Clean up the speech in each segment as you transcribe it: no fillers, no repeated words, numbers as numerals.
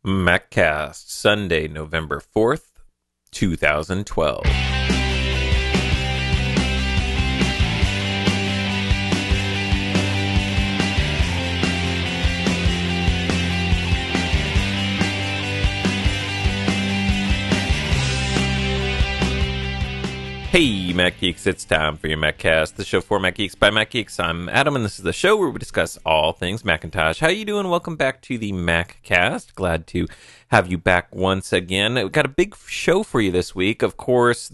MacCast, Sunday, November 4th, 2012. Hey, Mac Geeks, it's time for your MacCast, the show for Mac Geeks by Mac Geeks. I'm Adam, and this is the show where we discuss all things Macintosh. How you doing? Welcome back to the MacCast. Glad to have you back once again. We've got a big show for you this week. Of course,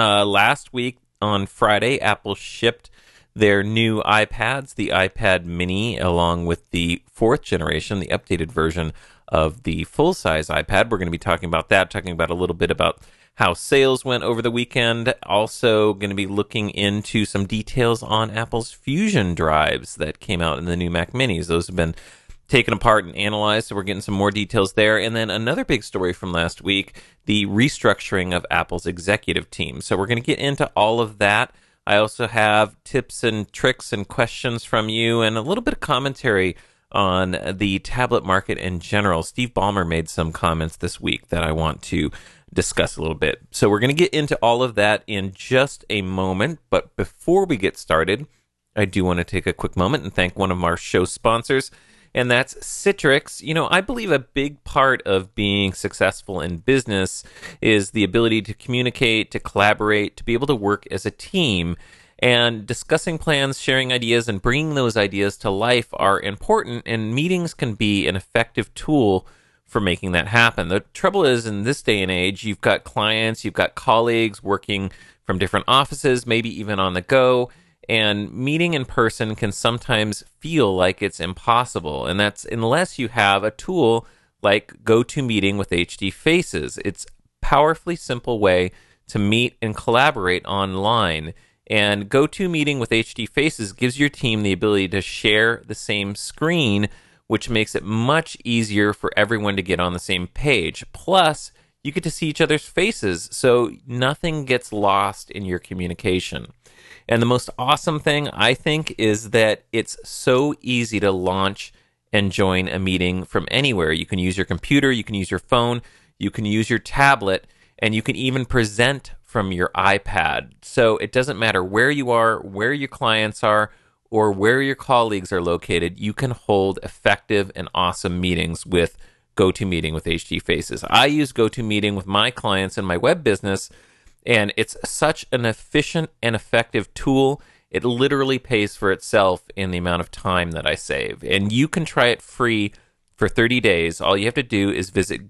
last week on Friday, Apple shipped their new iPads, the iPad mini, along with the fourth generation, the updated version of the full-size iPad. We're going to be talking about that, talking about a little bit about how sales went over the weekend. Also going to be looking into some details on Apple's Fusion drives that came out in the new Mac Minis. Those have been taken apart and analyzed, so we're getting some more details there. And then another big story from last week, the restructuring of Apple's executive team. So we're going to get into all of that. I also have tips and tricks and questions from you and a little bit of commentary on the tablet market in general. Steve Ballmer made some comments this week that I want to discuss a little bit. So we're going to get into all of that in just a moment. But before we get started, I do want to take a quick moment and thank one of our show sponsors, and that's Citrix. You know, I believe a big part of being successful in business is the ability to communicate, to collaborate, to be able to work as a team. And discussing plans, sharing ideas, and bringing those ideas to life are important, and meetings can be an effective tool for making that happen. The trouble is, in this day and age, you've got clients, you've got colleagues working from different offices, maybe even on the go, and meeting in person can sometimes feel like it's impossible. And that's unless you have a tool like GoToMeeting with HD Faces. It's a powerfully simple way to meet and collaborate online. And GoToMeeting with HD Faces gives your team the ability to share the same screen, which makes it much easier for everyone to get on the same page. Plus, you get to see each other's faces, so nothing gets lost in your communication. And the most awesome thing, I think, is that it's so easy to launch and join a meeting from anywhere. You can use your computer, you can use your phone, you can use your tablet, and you can even present from your iPad. So it doesn't matter where you are, where your clients are, or where your colleagues are located, you can hold effective and awesome meetings with GoToMeeting with HD Faces. I use GoToMeeting with my clients in my web business, and it's such an efficient and effective tool. It literally pays for itself in the amount of time that I save. And you can try it free for 30 days. All you have to do is visit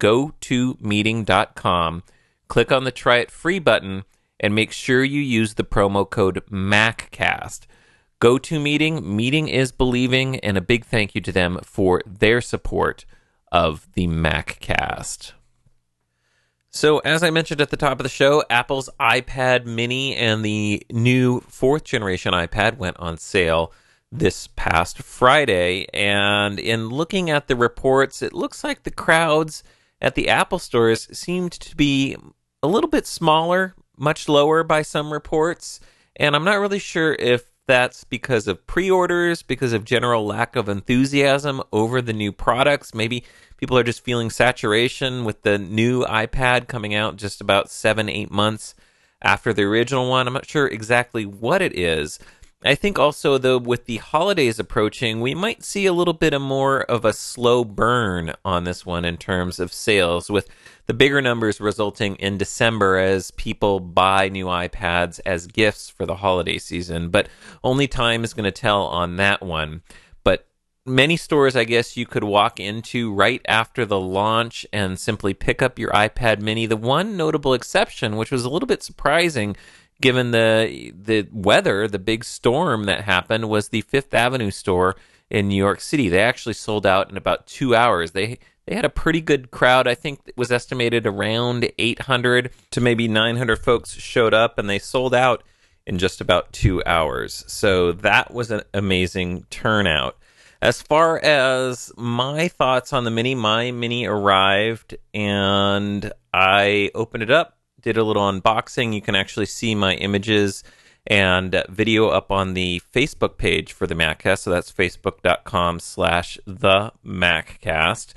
gotomeeting.com, click on the Try It Free button, and make sure you use the promo code MACCAST. GoToMeeting, meeting is believing, and a big thank you to them for their support of the MacCast. So, as I mentioned at the top of the show, Apple's iPad mini and the new fourth generation iPad went on sale this past Friday, and in looking at the reports, it looks like the crowds at the Apple stores seemed to be a little bit smaller, much lower by some reports, and I'm not really sure if that's because of pre-orders, because of general lack of enthusiasm over the new products. Maybe people are just feeling saturation with the new iPad coming out just about 7-8 months after the original one. I'm not sure exactly what it is. I think also, though, with the holidays approaching, we might see a little bit more of a slow burn on this one in terms of sales, with the bigger numbers resulting in December as people buy new iPads as gifts for the holiday season. But only time is going to tell on that one. But many stores, I guess, you could walk into right after the launch and simply pick up your iPad mini. The one notable exception, which was a little bit surprising, given the weather, the big storm that happened, was the Fifth Avenue store in New York City. They actually sold out in about 2 hours. They had a pretty good crowd. I think it was estimated around 800 to maybe 900 folks showed up, and they sold out in just about 2 hours. So that was an amazing turnout. As far as my thoughts on the mini, my mini arrived, and I opened it up, did a little unboxing. You can actually see my images and video up on the Facebook page for the MacCast. So that's facebook.com/themaccast.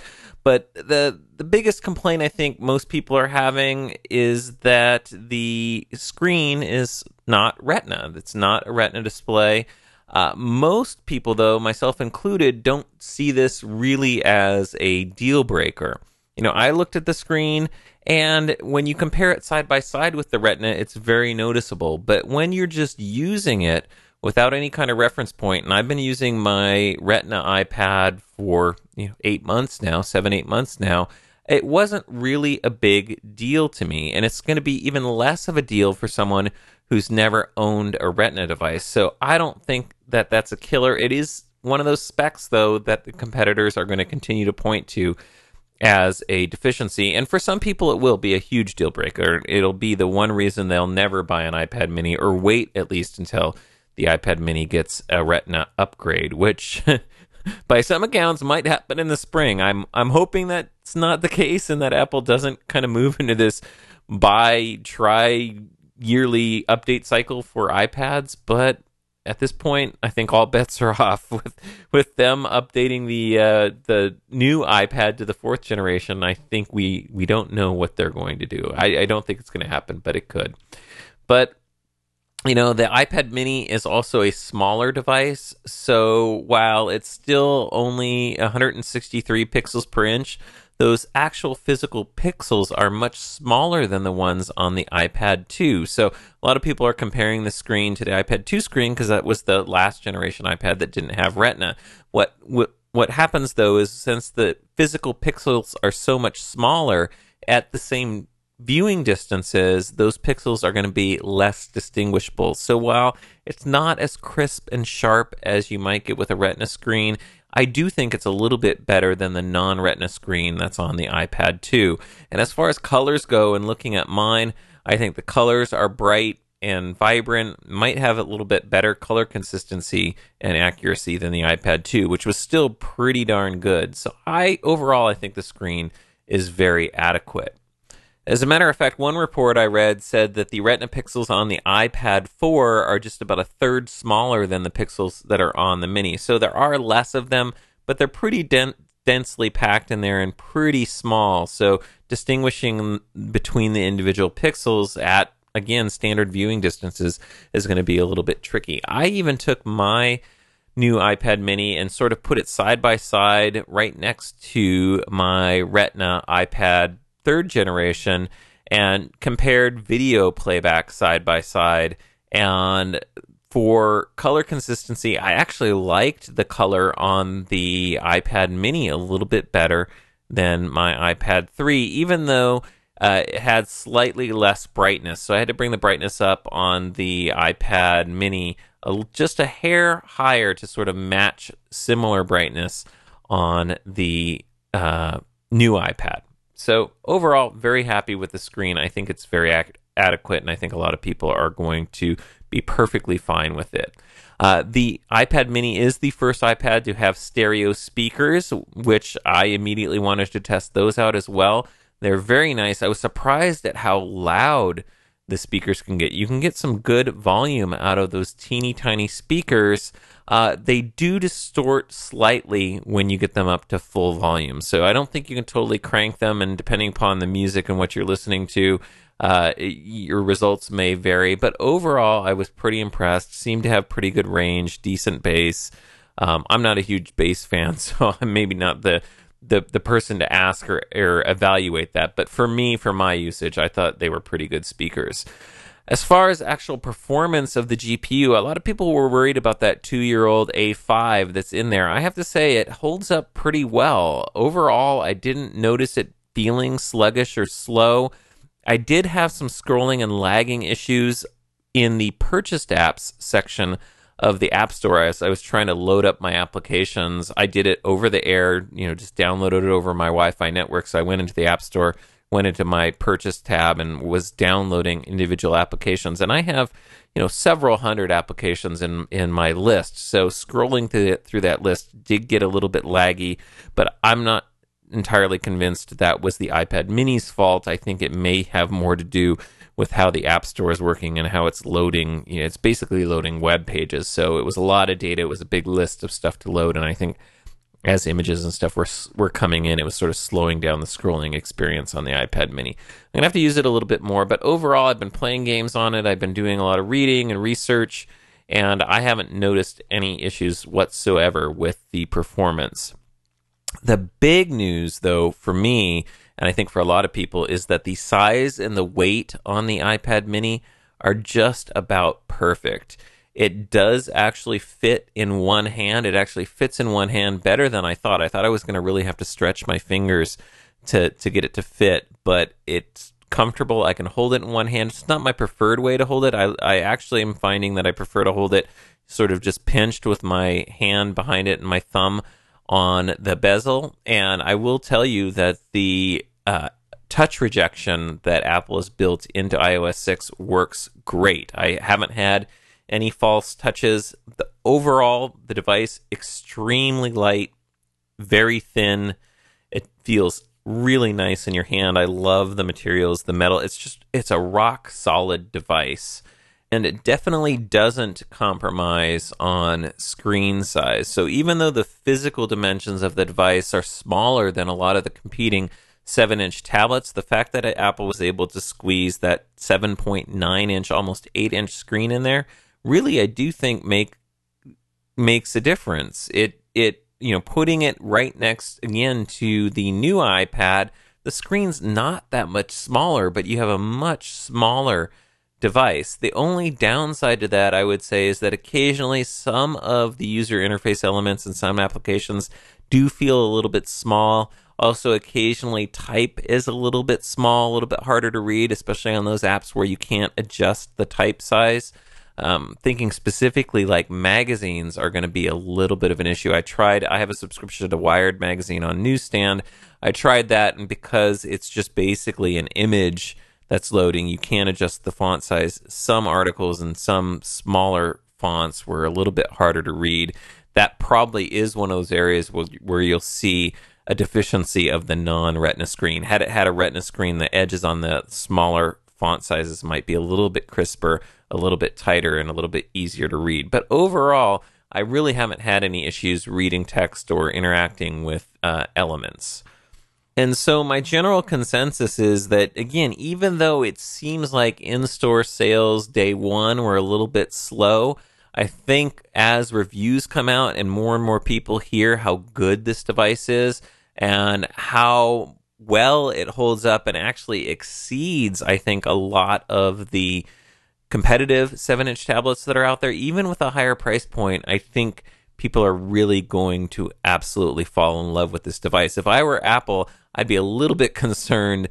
But the biggest complaint I think most people are having is that the screen is not Retina. It's not a Retina display. Most people, though, myself included, don't see this really as a deal breaker. I looked at the screen, and when you compare it side by side with the Retina, it's very noticeable. But when you're just using it without any kind of reference point, and I've been using my Retina iPad for 8 months now, 7-8 months now, it wasn't really a big deal to me, and it's going to be even less of a deal for someone who's never owned a Retina device. So I don't think that that's a killer. It is one of those specs, though, that the competitors are going to continue to point to as a deficiency, and for some people it will be a huge deal breaker. It'll be the one reason they'll never buy an iPad mini, or wait at least until the iPad mini gets a Retina upgrade, which by some accounts might happen in the spring. I'm hoping that's not the case, and that Apple doesn't kind of move into this try yearly update cycle for iPads. But at this point, I think all bets are off with them updating the new iPad to the 4th generation. I think we don't know what they're going to do. I don't think it's going to happen, but it could. But the iPad mini is also a smaller device, so while it's still only 163 pixels per inch, those actual physical pixels are much smaller than the ones on the iPad 2. So a lot of people are comparing the screen to the iPad 2 screen because that was the last generation iPad that didn't have Retina. What happens, though, is since the physical pixels are so much smaller at the same viewing distances, those pixels are going to be less distinguishable. So while it's not as crisp and sharp as you might get with a Retina screen, I do think it's a little bit better than the non-Retina screen that's on the iPad 2. And as far as colors go, and looking at mine, I think the colors are bright and vibrant, might have a little bit better color consistency and accuracy than the iPad 2, which was still pretty darn good. So overall, I think the screen is very adequate. As a matter of fact, one report I read said that the Retina pixels on the iPad 4 are just about a third smaller than the pixels that are on the Mini. So there are less of them, but they're pretty densely packed in there and pretty small. So distinguishing between the individual pixels at, again, standard viewing distances is going to be a little bit tricky. I even took my new iPad mini and sort of put it side by side right next to my Retina iPad 3rd generation and compared video playback side by side. And for color consistency, I actually liked the color on the iPad mini a little bit better than my iPad 3, even though it had slightly less brightness. So I had to bring the brightness up on the iPad mini just a hair higher to sort of match similar brightness on the new iPad. So overall, very happy with the screen. I think it's very adequate, and I think a lot of people are going to be perfectly fine with it. The iPad mini is the first iPad to have stereo speakers, which I immediately wanted to test those out as well. They're very nice. I was surprised at how loud the speakers can get. You can get some good volume out of those teeny tiny speakers. They do distort slightly when you get them up to full volume. So I don't think you can totally crank them, and depending upon the music and what you're listening to, your results may vary. But overall, I was pretty impressed. Seemed to have pretty good range, decent bass. I'm not a huge bass fan, so I'm maybe not the person to ask or evaluate that. But for me, for my usage, I thought they were pretty good speakers. As far as actual performance of the GPU, a lot of people were worried about that 2-year-old A5 that's in there. I have to say it holds up pretty well. Overall, I didn't notice it feeling sluggish or slow. I did have some scrolling and lagging issues in the purchased apps section of the App Store as I was trying to load up my applications. I did it over the air, just downloaded it over my Wi-Fi network. So I went into the App Store, went into my purchase tab, and was downloading individual applications. And I have, several hundred applications in my list. So scrolling through that list did get a little bit laggy, but I'm not entirely convinced that was the iPad mini's fault. I think it may have more to do with how the App Store is working and how it's loading. It's basically loading web pages. So it was a lot of data. It was a big list of stuff to load. And I think as images and stuff were coming in, it was sort of slowing down the scrolling experience on the iPad mini. I'm gonna have to use it a little bit more, but overall I've been playing games on it. I've been doing a lot of reading and research, and I haven't noticed any issues whatsoever with the performance. The big news, though, for me, and I think for a lot of people, is that the size and the weight on the iPad mini are just about perfect. It does actually fit in one hand. It actually fits in one hand better than I thought. I thought I was going to really have to stretch my fingers to get it to fit, but it's comfortable. I can hold it in one hand. It's not my preferred way to hold it. I actually am finding that I prefer to hold it sort of just pinched with my hand behind it and my thumb on the bezel. And I will tell you that the touch rejection that Apple has built into iOS 6 works great. I haven't had any false touches. Overall, the device extremely light, very thin. It feels really nice in your hand. I love the materials, the metal. It's a rock solid device. And it definitely doesn't compromise on screen size. So even though the physical dimensions of the device are smaller than a lot of the competing 7-inch tablets, the fact that Apple was able to squeeze that 7.9-inch, almost 8-inch screen in there, really, I do think makes a difference. It putting it right next again to the new iPad, the screen's not that much smaller, but you have a much smaller device. The only downside to that, I would say, is that occasionally some of the user interface elements in some applications do feel a little bit small. Also, occasionally type is a little bit small, a little bit harder to read, especially on those apps where you can't adjust the type size. Thinking specifically like magazines are going to be a little bit of an issue. I have a subscription to Wired magazine on Newsstand. I tried that, and because it's just basically an image that's loading, you can't adjust the font size. Some articles and some smaller fonts were a little bit harder to read. That probably is one of those areas where you'll see a deficiency of the non-Retina screen. Had it had a Retina screen, the edges on the smaller font sizes might be a little bit crisper, a little bit tighter, and a little bit easier to read. But overall, I really haven't had any issues reading text or interacting with elements. And so my general consensus is that, again, even though it seems like in-store sales day one were a little bit slow, I think as reviews come out and more people hear how good this device is and how well it holds up and actually exceeds, I think, a lot of the competitive 7-inch tablets that are out there, even with a higher price point, I think people are really going to absolutely fall in love with this device. If I were Apple, I'd be a little bit concerned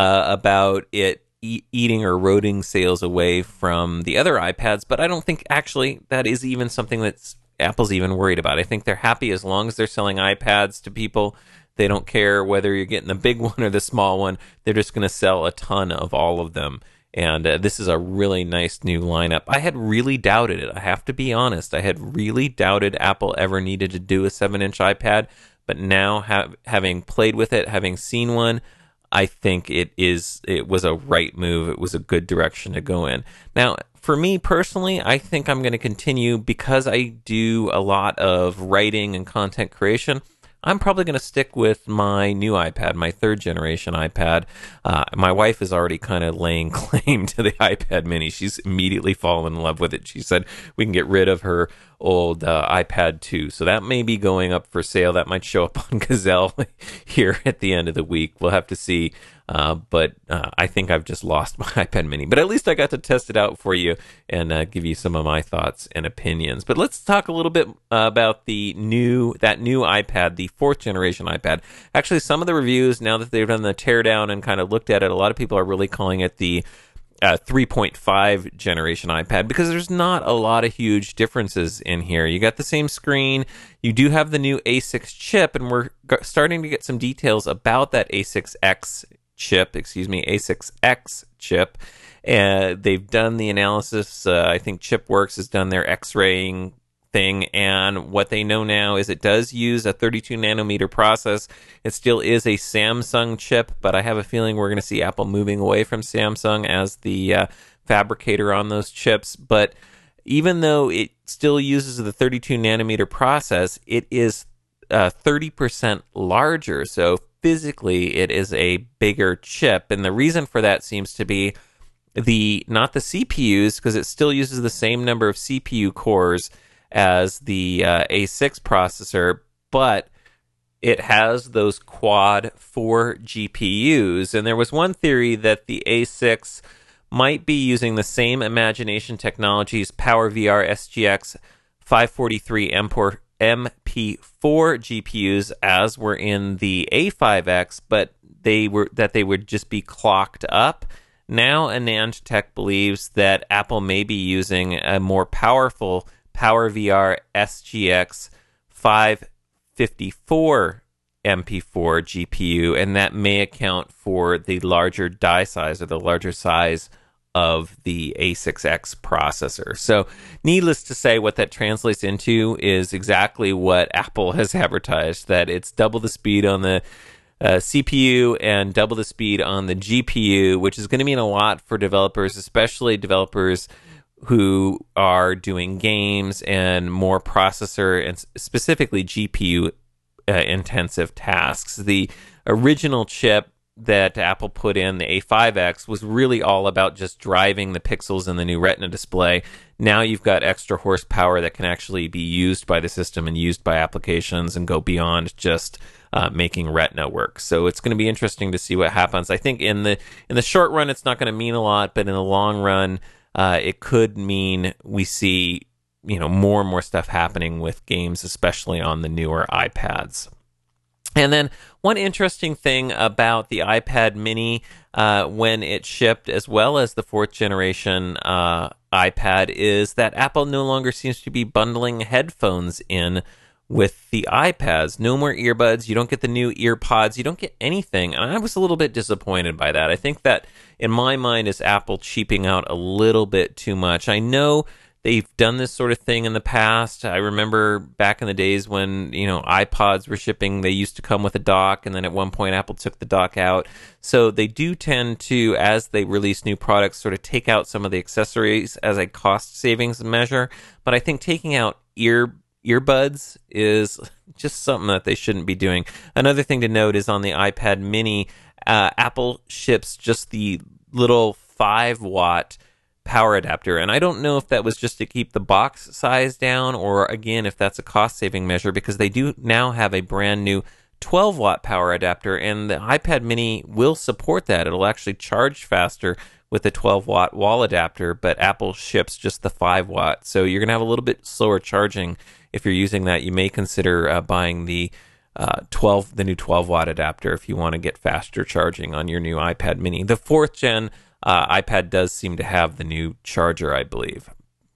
about it eating or eroding sales away from the other iPads, but I don't think actually that is even something that's Apple's even worried about. I think they're happy as long as they're selling iPads to people. They don't care whether you're getting the big one or the small one. They're just going to sell a ton of all of them. And this is a really nice new lineup. I had really doubted it. I have to be honest. I had really doubted Apple ever needed to do a 7-inch iPad. But now, having played with it, having seen one, I think it was a right move. It was a good direction to go in. Now, for me personally, I think I'm going to continue because I do a lot of writing and content creation. I'm probably going to stick with my new iPad, my 3rd generation iPad. My wife is already kind of laying claim to the iPad mini. She's immediately fallen in love with it. She said we can get rid of her old iPad 2. So that may be going up for sale. That might show up on Gazelle here at the end of the week. We'll have to see. But I think I've just lost my iPad mini. But at least I got to test it out for you and give you some of my thoughts and opinions. But let's talk a little bit about that new iPad, the 4th generation iPad. Actually, some of the reviews, now that they've done the teardown and kind of looked at it, a lot of people are really calling it the 3.5 generation iPad because there's not a lot of huge differences in here. You got the same screen. You do have the new A6 chip, and we're starting to get some details about that A6X chip. They've done the analysis. I think ChipWorks has done their X-raying thing, and what they know now is it does use a 32 nanometer process. It still is a Samsung chip, but I have a feeling we're going to see Apple moving away from Samsung as the fabricator on those chips. But even though it still uses the 32 nanometer process, it is 30% larger. So physically, it is a bigger chip. And the reason for that seems to be not the CPUs, because it still uses the same number of CPU cores as the A6 processor, but it has those quad 4 GPUs. And there was one theory that the A6 might be using the same imagination technologies, PowerVR SGX 543 MP4 GPUs as were in the A5X, but they would just be clocked up. Now, AnandTech believes that Apple may be using a more powerful PowerVR SGX 554 MP4 GPU, and that may account for the larger die size or the larger size of the A6X processor. So, needless to say, what that translates into is exactly what Apple has advertised, that it's double the speed on the CPU and double the speed on the GPU, which is going to mean a lot for developers, especially developers who are doing games and more processor and specifically GPU intensive tasks. The original chip that Apple put in, the A5X, was really all about just driving the pixels in the new Retina display. Now you've got extra horsepower that can actually be used by the system and used by applications and go beyond just making Retina work. So it's going to be interesting to see what happens. I think in the short run, it's not going to mean a lot, but in the long run, it could mean we see more and more stuff happening with games, especially on the newer iPads. And then one interesting thing about the iPad mini when it shipped, as well as the 4th generation iPad, is that Apple no longer seems to be bundling headphones in with the iPads. No more earbuds. You don't get the new EarPods. You don't get anything. And I was a little bit disappointed by that. I think that, in my mind, is Apple cheaping out a little bit too much. I know they've done this sort of thing in the past. I remember back in the days when, iPods were shipping, they used to come with a dock, and then at one point Apple took the dock out. So they do tend to, as they release new products, sort of take out some of the accessories as a cost savings measure. But I think taking out earbuds is just something that they shouldn't be doing. Another thing to note is on the iPad mini, Apple ships just the little 5-watt power adapter, and I don't know if that was just to keep the box size down, or again if that's a cost saving measure, because they do now have a brand new 12-watt power adapter, and the iPad mini will support that. It'll actually charge faster with the 12-watt wall adapter, but Apple ships just the 5-watt, so you're going to have a little bit slower charging. If you're using that, you may consider buying the new 12-watt adapter if you want to get faster charging on your new iPad mini. The 4th gen iPad does seem to have the new charger, I believe.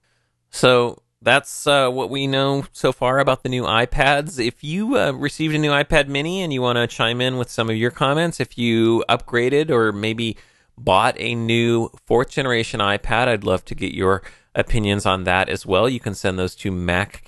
So that's what we know so far about the new iPads. If you received a new iPad mini and you want to chime in with some of your comments, if you upgraded or maybe bought a new 4th generation iPad, I'd love to get your opinions on that as well. You can send those to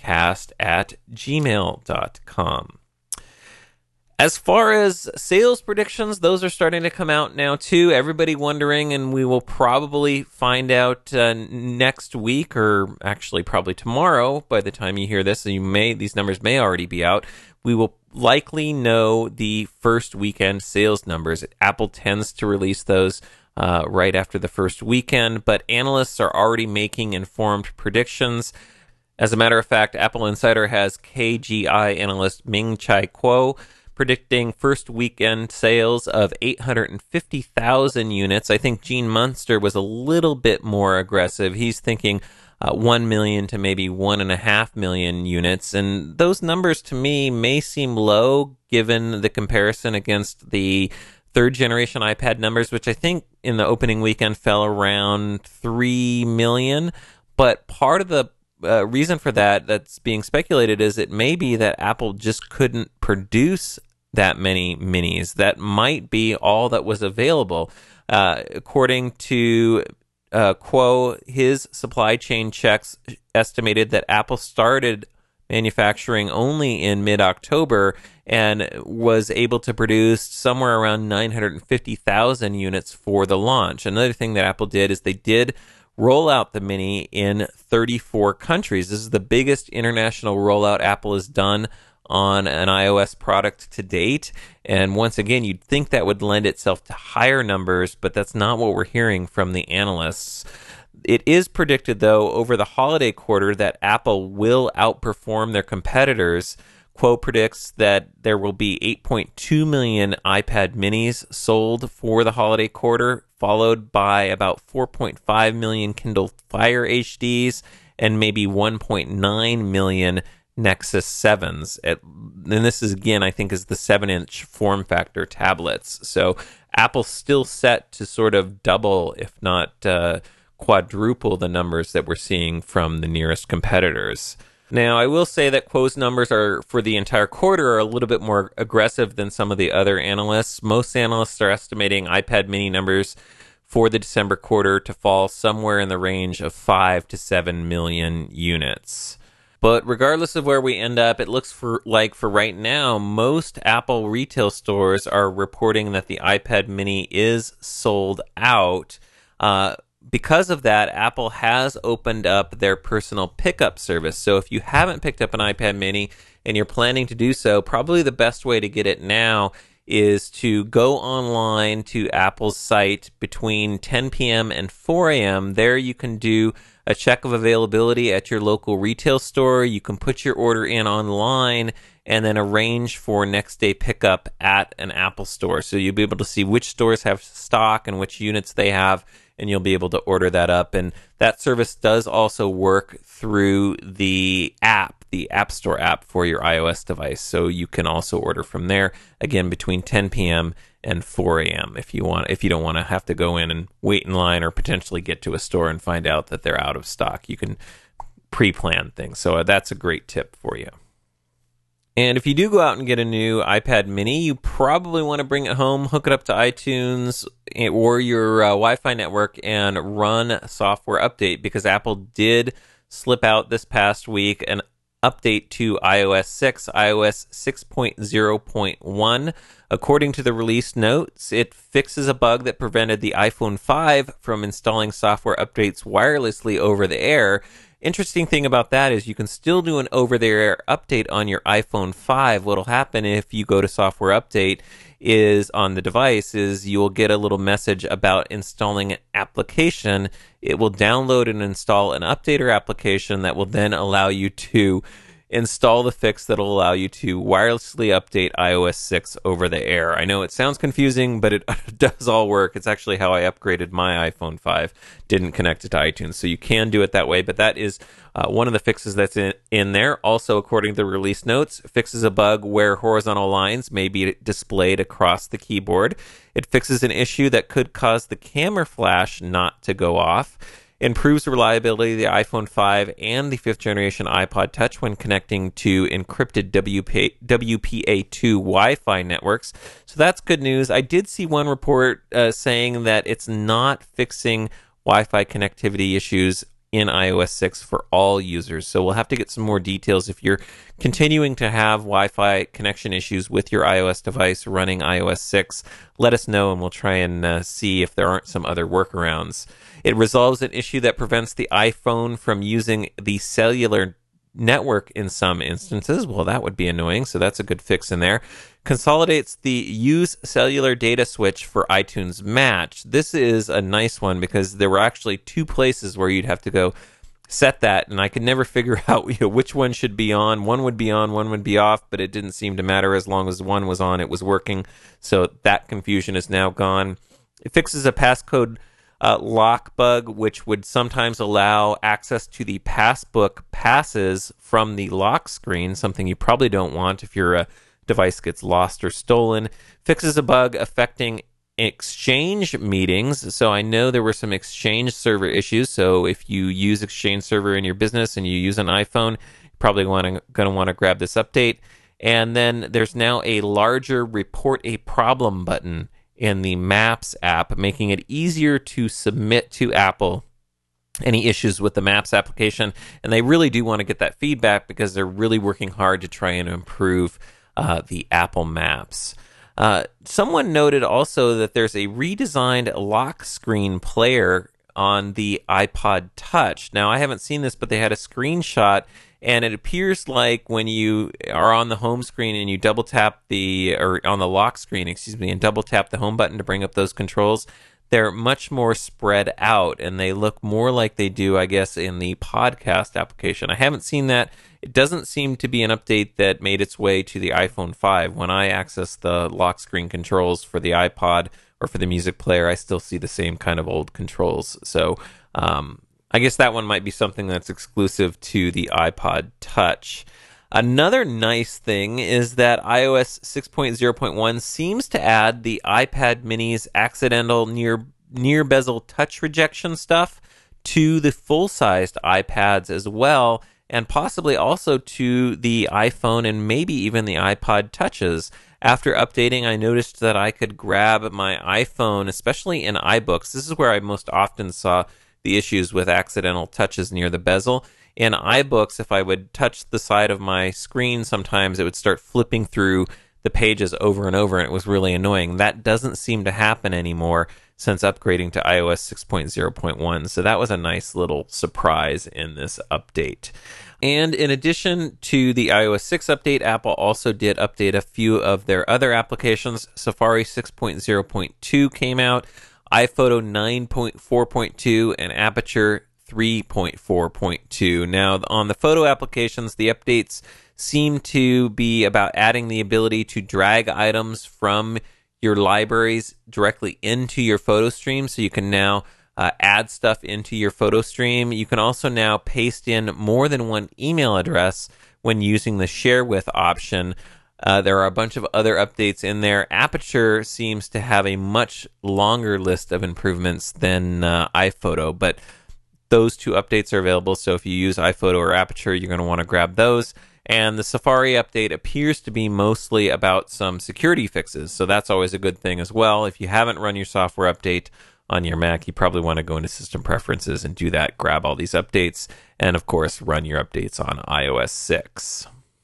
maccast@gmail.com. As far as sales predictions, those are starting to come out now too. Everybody wondering, and we will probably find out next week, or actually probably tomorrow by the time you hear this. So these numbers may already be out. We will likely know the first weekend sales numbers. Apple tends to release those right after the first weekend, but analysts are already making informed predictions. As a matter of fact, Apple Insider has KGI analyst Ming-Chi Kuo predicting first weekend sales of 850,000 units. I think Gene Munster was a little bit more aggressive. He's thinking 1 million to maybe 1.5 million units. And those numbers to me may seem low given the comparison against the 3rd generation iPad numbers, which I think in the opening weekend fell around 3 million. But part of the reason for that's being speculated is it may be that Apple just couldn't produce that many minis. That might be all that was available. According to Kuo, his supply chain checks estimated that Apple started manufacturing only in mid-October and was able to produce somewhere around 950,000 units for the launch. Another thing that Apple did is they did roll out the Mini in 34 countries. This is the biggest international rollout Apple has done on an iOS product to date. And once again, you'd think that would lend itself to higher numbers, but that's not what we're hearing from the analysts. It is predicted, though, over the holiday quarter that Apple will outperform their competitors. Quo predicts that there will be 8.2 million iPad minis sold for the holiday quarter, followed by about 4.5 million Kindle Fire HDs and maybe 1.9 million Nexus 7s. And this is, again, I think is the 7-inch form factor tablets. So Apple's still set to sort of double, if not quadruple the numbers that we're seeing from the nearest competitors. Now, I will say that Quo's numbers are for the entire quarter are a little bit more aggressive than some of the other analysts. Most analysts are estimating iPad mini numbers for the December quarter to fall somewhere in the range of 5 to 7 million units. But regardless of where we end up, it looks like for right now, most Apple retail stores are reporting that the iPad mini is sold out. Because of that, Apple has opened up their personal pickup service. So if you haven't picked up an iPad mini and you're planning to do so, probably the best way to get it now is to go online to Apple's site between 10 p.m. and 4 a.m. There you can do a check of availability at your local retail store. You can put your order in online and then arrange for next day pickup at an Apple store. So you'll be able to see which stores have stock and which units they have, and you'll be able to order that up. And that service does also work through the app, the App Store app for your iOS device. So you can also order from there, again, between 10 p.m. and 4 a.m. if you don't want to have to go in and wait in line or potentially get to a store and find out that they're out of stock. You can pre-plan things. So that's a great tip for you. And if you do go out and get a new iPad mini, you probably want to bring it home, hook it up to iTunes or your Wi-Fi network and run a software update, because Apple did slip out this past week an update to iOS 6, iOS 6.0.1. According to the release notes, it fixes a bug that prevented the iPhone 5 from installing software updates wirelessly over the air. Interesting thing about that is you can still do an over-the-air update on your iPhone 5. What'll happen if you go to software update is on the device is you'll get a little message about installing an application. It will download and install an updater application that will then allow you to install the fix that will allow you to wirelessly update iOS 6 over the air. I know it sounds confusing, but it does all work. It's actually how I upgraded my iPhone 5. Didn't connect it to iTunes, so you can do it that way, but that is one of the fixes that's in there. Also, according to the release notes, fixes a bug where horizontal lines may be displayed across the keyboard. It fixes an issue that could cause the camera flash not to go off. Improves the reliability of the iPhone 5 and the 5th generation iPod Touch when connecting to encrypted WPA2 Wi-Fi networks. So that's good news. I did see one report saying that it's not fixing Wi-Fi connectivity issues in iOS 6 for all users. So we'll have to get some more details. If you're continuing to have Wi-Fi connection issues with your iOS device running iOS 6, let us know and we'll try and see if there aren't some other workarounds. It resolves an issue that prevents the iPhone from using the cellular network in some instances. Well, that would be annoying, so that's a good fix in there. Consolidates the use cellular data switch for iTunes Match. This is a nice one because there were actually two places where you'd have to go set that, and I could never figure out which one should be on. One would be on, one would be off, but it didn't seem to matter. As long as one was on, it was working. So that confusion is now gone. It fixes a passcode lock bug, which would sometimes allow access to the passbook passes from the lock screen, something you probably don't want if your device gets lost or stolen. Fixes a bug affecting Exchange meetings. So I know there were some Exchange server issues. So if you use Exchange server in your business and you use an iPhone, you're probably going to want to grab this update. And then there's now a larger report a problem button in the Maps app, making it easier to submit to Apple any issues with the Maps application. And they really do want to get that feedback because they're really working hard to try and improve the Apple Maps. Someone noted also that there's a redesigned lock screen player on the iPod Touch. Now, I haven't seen this, but they had a screenshot, and it appears like when you are on the home screen and you double tap or on the lock screen, and double tap the home button to bring up those controls, they're much more spread out, and they look more like they do, I guess, in the podcast application. I haven't seen that. It doesn't seem to be an update that made its way to the iPhone 5. When I access the lock screen controls for the iPod or for the music player, I still see the same kind of old controls. So I guess that one might be something that's exclusive to the iPod Touch. Another nice thing is that iOS 6.0.1 seems to add the iPad mini's accidental near bezel touch rejection stuff to the full-sized iPads as well, and possibly also to the iPhone and maybe even the iPod Touches. After updating, I noticed that I could grab my iPhone, especially in iBooks. This is where I most often saw the issues with accidental touches near the bezel. In iBooks, if I would touch the side of my screen, sometimes it would start flipping through the pages over and over, and it was really annoying. That doesn't seem to happen anymore since upgrading to iOS 6.0.1, so that was a nice little surprise in this update. And in addition to the iOS 6 update, Apple also did update a few of their other applications. Safari 6.0.2 came out, iPhoto 9.4.2, and Aperture 3.4.2. Now, on the photo applications, the updates seem to be about adding the ability to drag items from your libraries directly into your photo stream, so you can now add stuff into your photo stream. You can also now paste in more than one email address when using the share with option. There are a bunch of other updates in there. Aperture seems to have a much longer list of improvements than iPhoto, but those two updates are available, so if you use iPhoto or Aperture, you're going to want to grab those. And the Safari update appears to be mostly about some security fixes, so that's always a good thing as well. If you haven't run your software update on your Mac, you probably want to go into System Preferences and do that, grab all these updates, and of course, run your updates on iOS 6.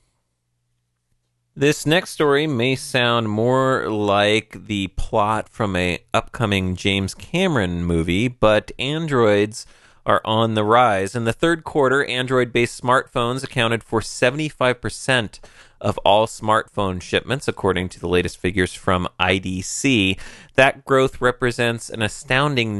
This next story may sound more like the plot from an upcoming James Cameron movie, but Androids are on the rise. In the third quarter, Android-based smartphones accounted for 75% of all smartphone shipments, according to the latest figures from IDC. That growth represents an astounding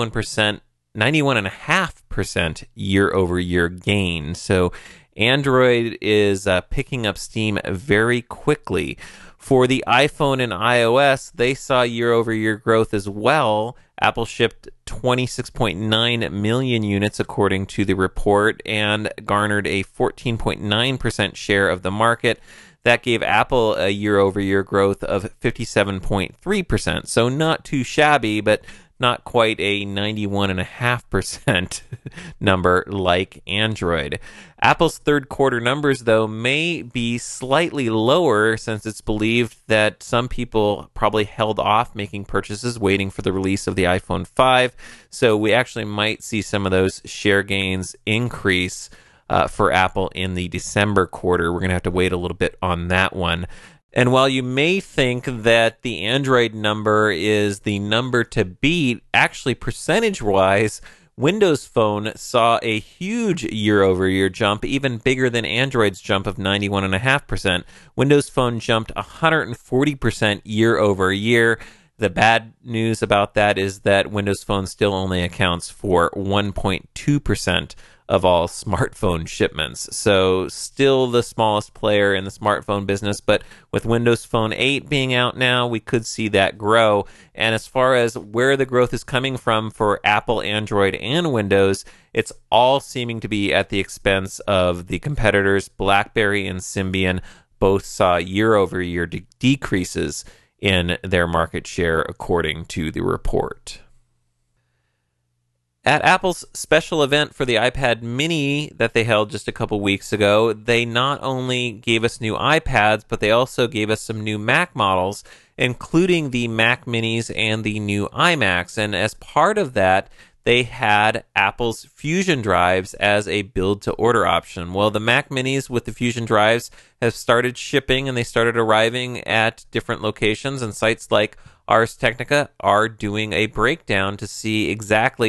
91.5% year-over-year gain. So Android is picking up steam very quickly. For the iPhone and iOS, they saw year-over-year growth as well. Apple shipped 26.9 million units, according to the report, and garnered a 14.9% share of the market. That gave Apple a year-over-year growth of 57.3%. So not too shabby, but not quite a 91.5% number like Android. Apple's third quarter numbers, though, may be slightly lower since it's believed that some people probably held off making purchases waiting for the release of the iPhone 5. So we actually might see some of those share gains increase for Apple in the December quarter. We're going to have to wait a little bit on that one. And while you may think that the Android number is the number to beat, actually percentage-wise, Windows Phone saw a huge year-over-year jump, even bigger than Android's jump of 91.5%. Windows Phone jumped 140% year-over-year. The bad news about that is that Windows Phone still only accounts for 1.2% of all smartphone shipments. So still the smallest player in the smartphone business, but with Windows Phone 8 being out now, we could see that grow. And as far as where the growth is coming from for Apple, Android, and Windows, it's all seeming to be at the expense of the competitors. BlackBerry and Symbian both saw year-over-year decreases in their market share, according to the report. At Apple's special event for the iPad mini that they held just a couple weeks ago, they not only gave us new iPads, but they also gave us some new Mac models, including the Mac minis and the new iMacs. And as part of that, they had Apple's Fusion drives as a build-to-order option. Well, the Mac minis with the Fusion drives have started shipping, and they started arriving at different locations, and sites like Ars Technica are doing a breakdown to see exactly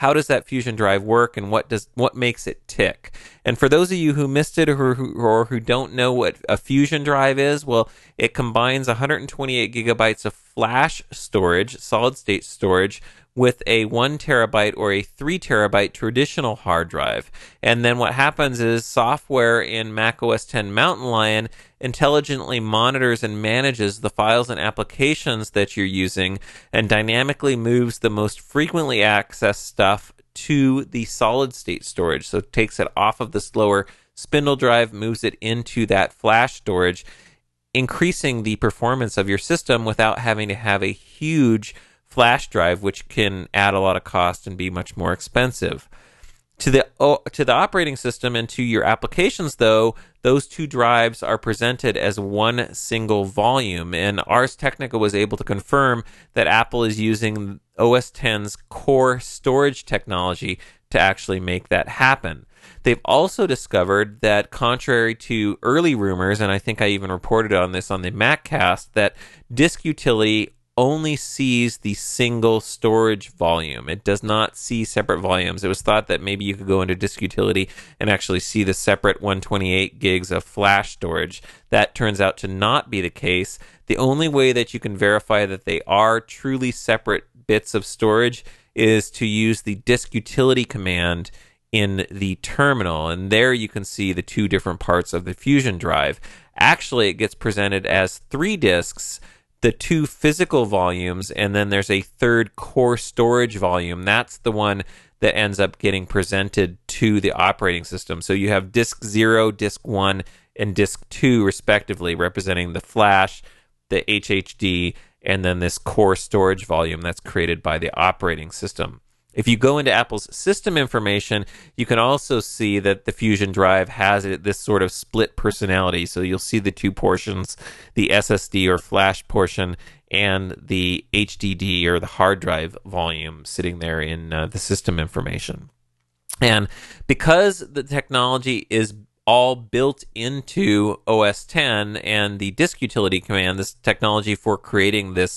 how does that Fusion drive work and what makes it tick. And for those of you who missed it or who don't know what a Fusion drive is, well, it combines 128 gigabytes of flash storage, solid state storage, with a 1 terabyte or a 3 terabyte traditional hard drive. And then what happens is software in Mac OS X Mountain Lion intelligently monitors and manages the files and applications that you're using and dynamically moves the most frequently accessed stuff to the solid state storage. So it takes it off of the slower spindle drive, moves it into that flash storage, increasing the performance of your system without having to have a huge flash drive, which can add a lot of cost and be much more expensive. To the operating system and to your applications, though, those two drives are presented as one single volume, and Ars Technica was able to confirm that Apple is using OS X's core storage technology to actually make that happen. They've also discovered that, contrary to early rumors, and I think I even reported on this on the MacCast, that Disk Utility only sees the single storage volume. It does not see separate volumes. It was thought that maybe you could go into Disk Utility and actually see the separate 128 gigs of flash storage. That turns out to not be the case. The only way that you can verify that they are truly separate bits of storage is to use the Disk Utility command in the terminal, and there you can see the two different parts of the Fusion drive. Actually, it gets presented as 3 disks, the 2 physical volumes, and then there's a third core storage volume. That's the one that ends up getting presented to the operating system. So you have disk 0, disk 1, and disk 2 respectively, representing the flash, the HHD, and then this core storage volume that's created by the operating system. If you go into Apple's system information, you can also see that the Fusion drive has this sort of split personality. So you'll see the 2 portions, the SSD or flash portion and the HDD or the hard drive volume sitting there in the system information. And because the technology is all built into OS X and the Disk Utility command, this technology for creating this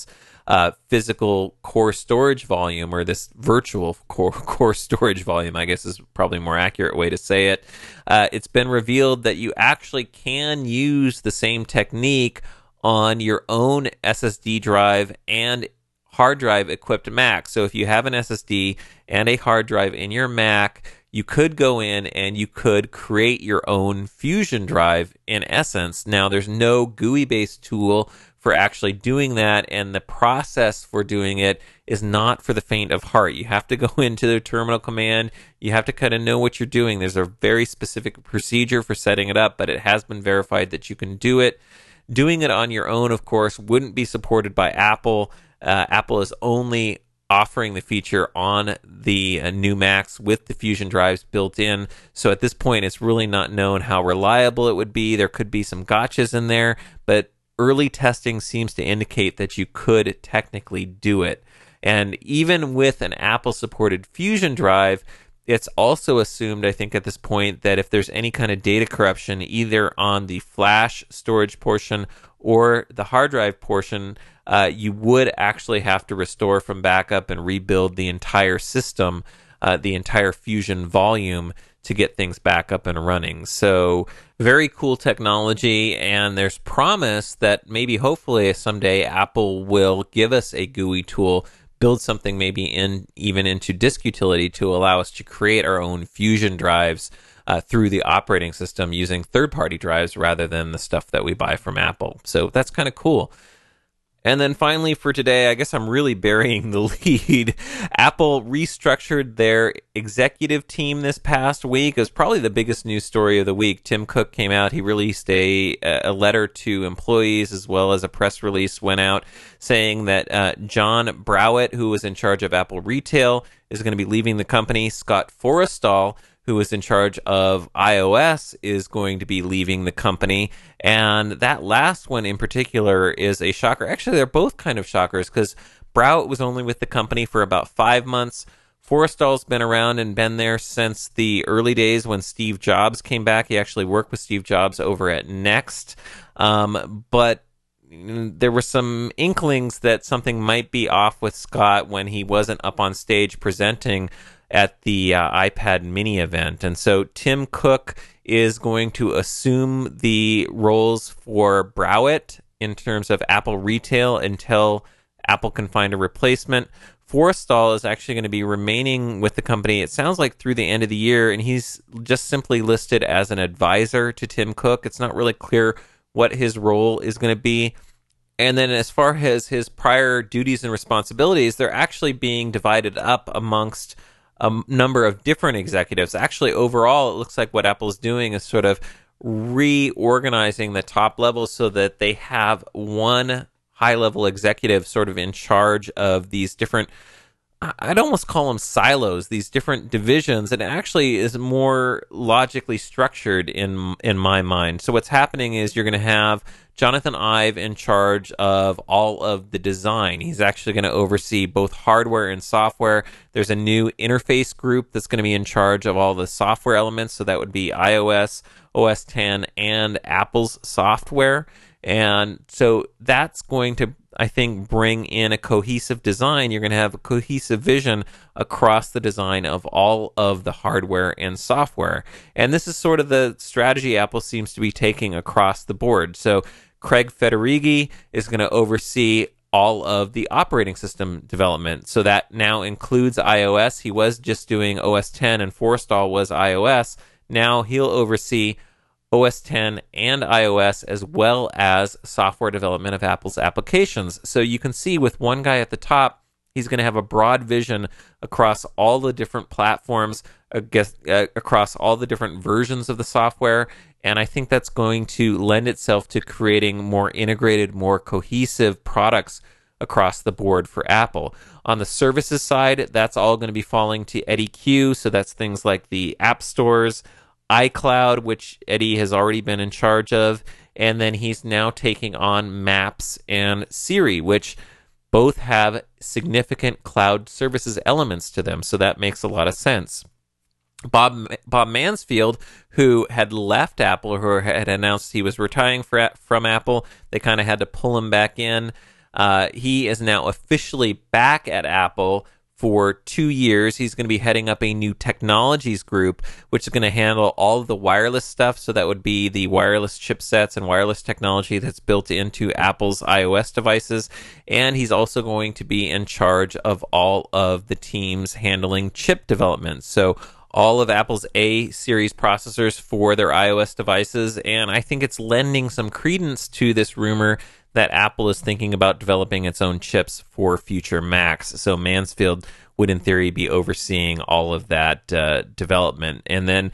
physical core storage volume, or this virtual core storage volume, I guess is probably a more accurate way to say it. It's been revealed that you actually can use the same technique on your own SSD drive and hard drive equipped Mac. So if you have an SSD and a hard drive in your Mac, you could go in and you could create your own Fusion drive in essence. Now, there's no GUI-based tool for actually doing that, and the process for doing it is not for the faint of heart. You have to go into the terminal command. You have to kind of know what you're doing. There's a very specific procedure for setting it up, but it has been verified that you can do it. Doing it on your own, of course, wouldn't be supported by Apple. Apple is only offering the feature on the new Macs with the Fusion drives built in. So at this point, it's really not known how reliable it would be. There could be some gotchas in there, but early testing seems to indicate that you could technically do it. And even with an Apple-supported Fusion drive, it's also assumed, I think, at this point, that if there's any kind of data corruption, either on the flash storage portion or the hard drive portion, you would actually have to restore from backup and rebuild the entire system, the entire Fusion volume, to get things back up and running. So very cool technology, and there's promise that maybe hopefully someday Apple will give us a GUI tool, build something maybe even into Disk Utility to allow us to create our own Fusion drives through the operating system using third-party drives rather than the stuff that we buy from Apple. So that's kind of cool. And then finally for today, I guess I'm really burying the lead. Apple restructured their executive team this past week. It was probably the biggest news story of the week. Tim Cook came out. He released a letter to employees, as well as a press release went out saying that John Browett, who was in charge of Apple Retail, is going to be leaving the company. Scott Forstall, who is in charge of iOS, is going to be leaving the company. And that last one in particular is a shocker. Actually, they're both kind of shockers, because Browett was only with the company for about 5 months. Forstall's been around and been there since the early days when Steve Jobs came back. He actually worked with Steve Jobs over at Next. But there were some inklings that something might be off with Scott when he wasn't up on stage presenting at the iPad mini event. And so Tim Cook is going to assume the roles for Browett in terms of Apple retail until Apple can find a replacement. Forrestal is actually going to be remaining with the company, it sounds like, through the end of the year, and he's just simply listed as an advisor to Tim Cook. It's not really clear what his role is going to be. And then as far as his prior duties and responsibilities, they're actually being divided up amongst a number of different executives. Actually, overall, it looks like what Apple is doing is sort of reorganizing the top levels so that they have one high-level executive sort of in charge of these different, I'd almost call them silos, these different divisions, and it actually is more logically structured in my mind. So what's happening is you're going to have Jonathan Ive in charge of all of the design. He's actually going to oversee both hardware and software. There's a new interface group that's going to be in charge of all the software elements, so that would be iOS, OS X, and Apple's software. And so that's going to, I think, bring in a cohesive design. You're going to have a cohesive vision across the design of all of the hardware and software. And this is sort of the strategy Apple seems to be taking across the board. So Craig Federighi is going to oversee all of the operating system development. So that now includes iOS. He was just doing OS X, and Forrestal was iOS. Now he'll oversee OS X and iOS, as well as software development of Apple's applications. So you can see with one guy at the top, he's going to have a broad vision across all the different platforms, across all the different versions of the software. And I think that's going to lend itself to creating more integrated, more cohesive products across the board for Apple. On the services side, that's all going to be falling to Eddie Q. So that's things like the app stores, iCloud, which Eddie has already been in charge of, and then he's now taking on Maps and Siri, which both have significant cloud services elements to them, so that makes a lot of sense. Bob Mansfield, who had left Apple, who had announced he was retiring from Apple, they kind of had to pull him back in. He is now officially back at Apple for 2 years. He's going to be heading up a new technologies group, which is going to handle all of the wireless stuff. So that would be the wireless chipsets and wireless technology that's built into Apple's iOS devices. And he's also going to be in charge of all of the teams handling chip development. So all of Apple's A series processors for their iOS devices. And I think it's lending some credence to this rumor that Apple is thinking about developing its own chips for future Macs. So Mansfield would, in theory, be overseeing all of that development. And then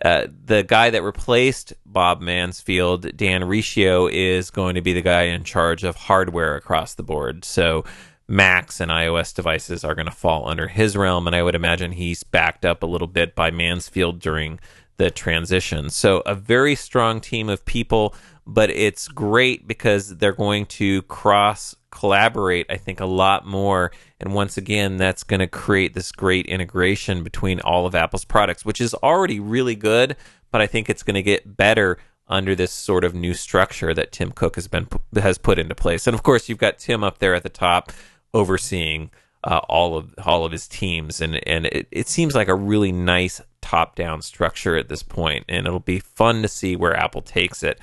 the guy that replaced Bob Mansfield, Dan Riccio, is going to be the guy in charge of hardware across the board. So Macs and iOS devices are going to fall under his realm, and I would imagine he's backed up a little bit by Mansfield during the transition. So a very strong team of people, but it's great because they're going to cross-collaborate, I think, a lot more. And once again, that's going to create this great integration between all of Apple's products, which is already really good, but I think it's going to get better under this sort of new structure that Tim Cook has put into place. And of course, you've got Tim up there at the top overseeing all of his teams, and it seems like a really nice top-down structure at this point, and it'll be fun to see where Apple takes it.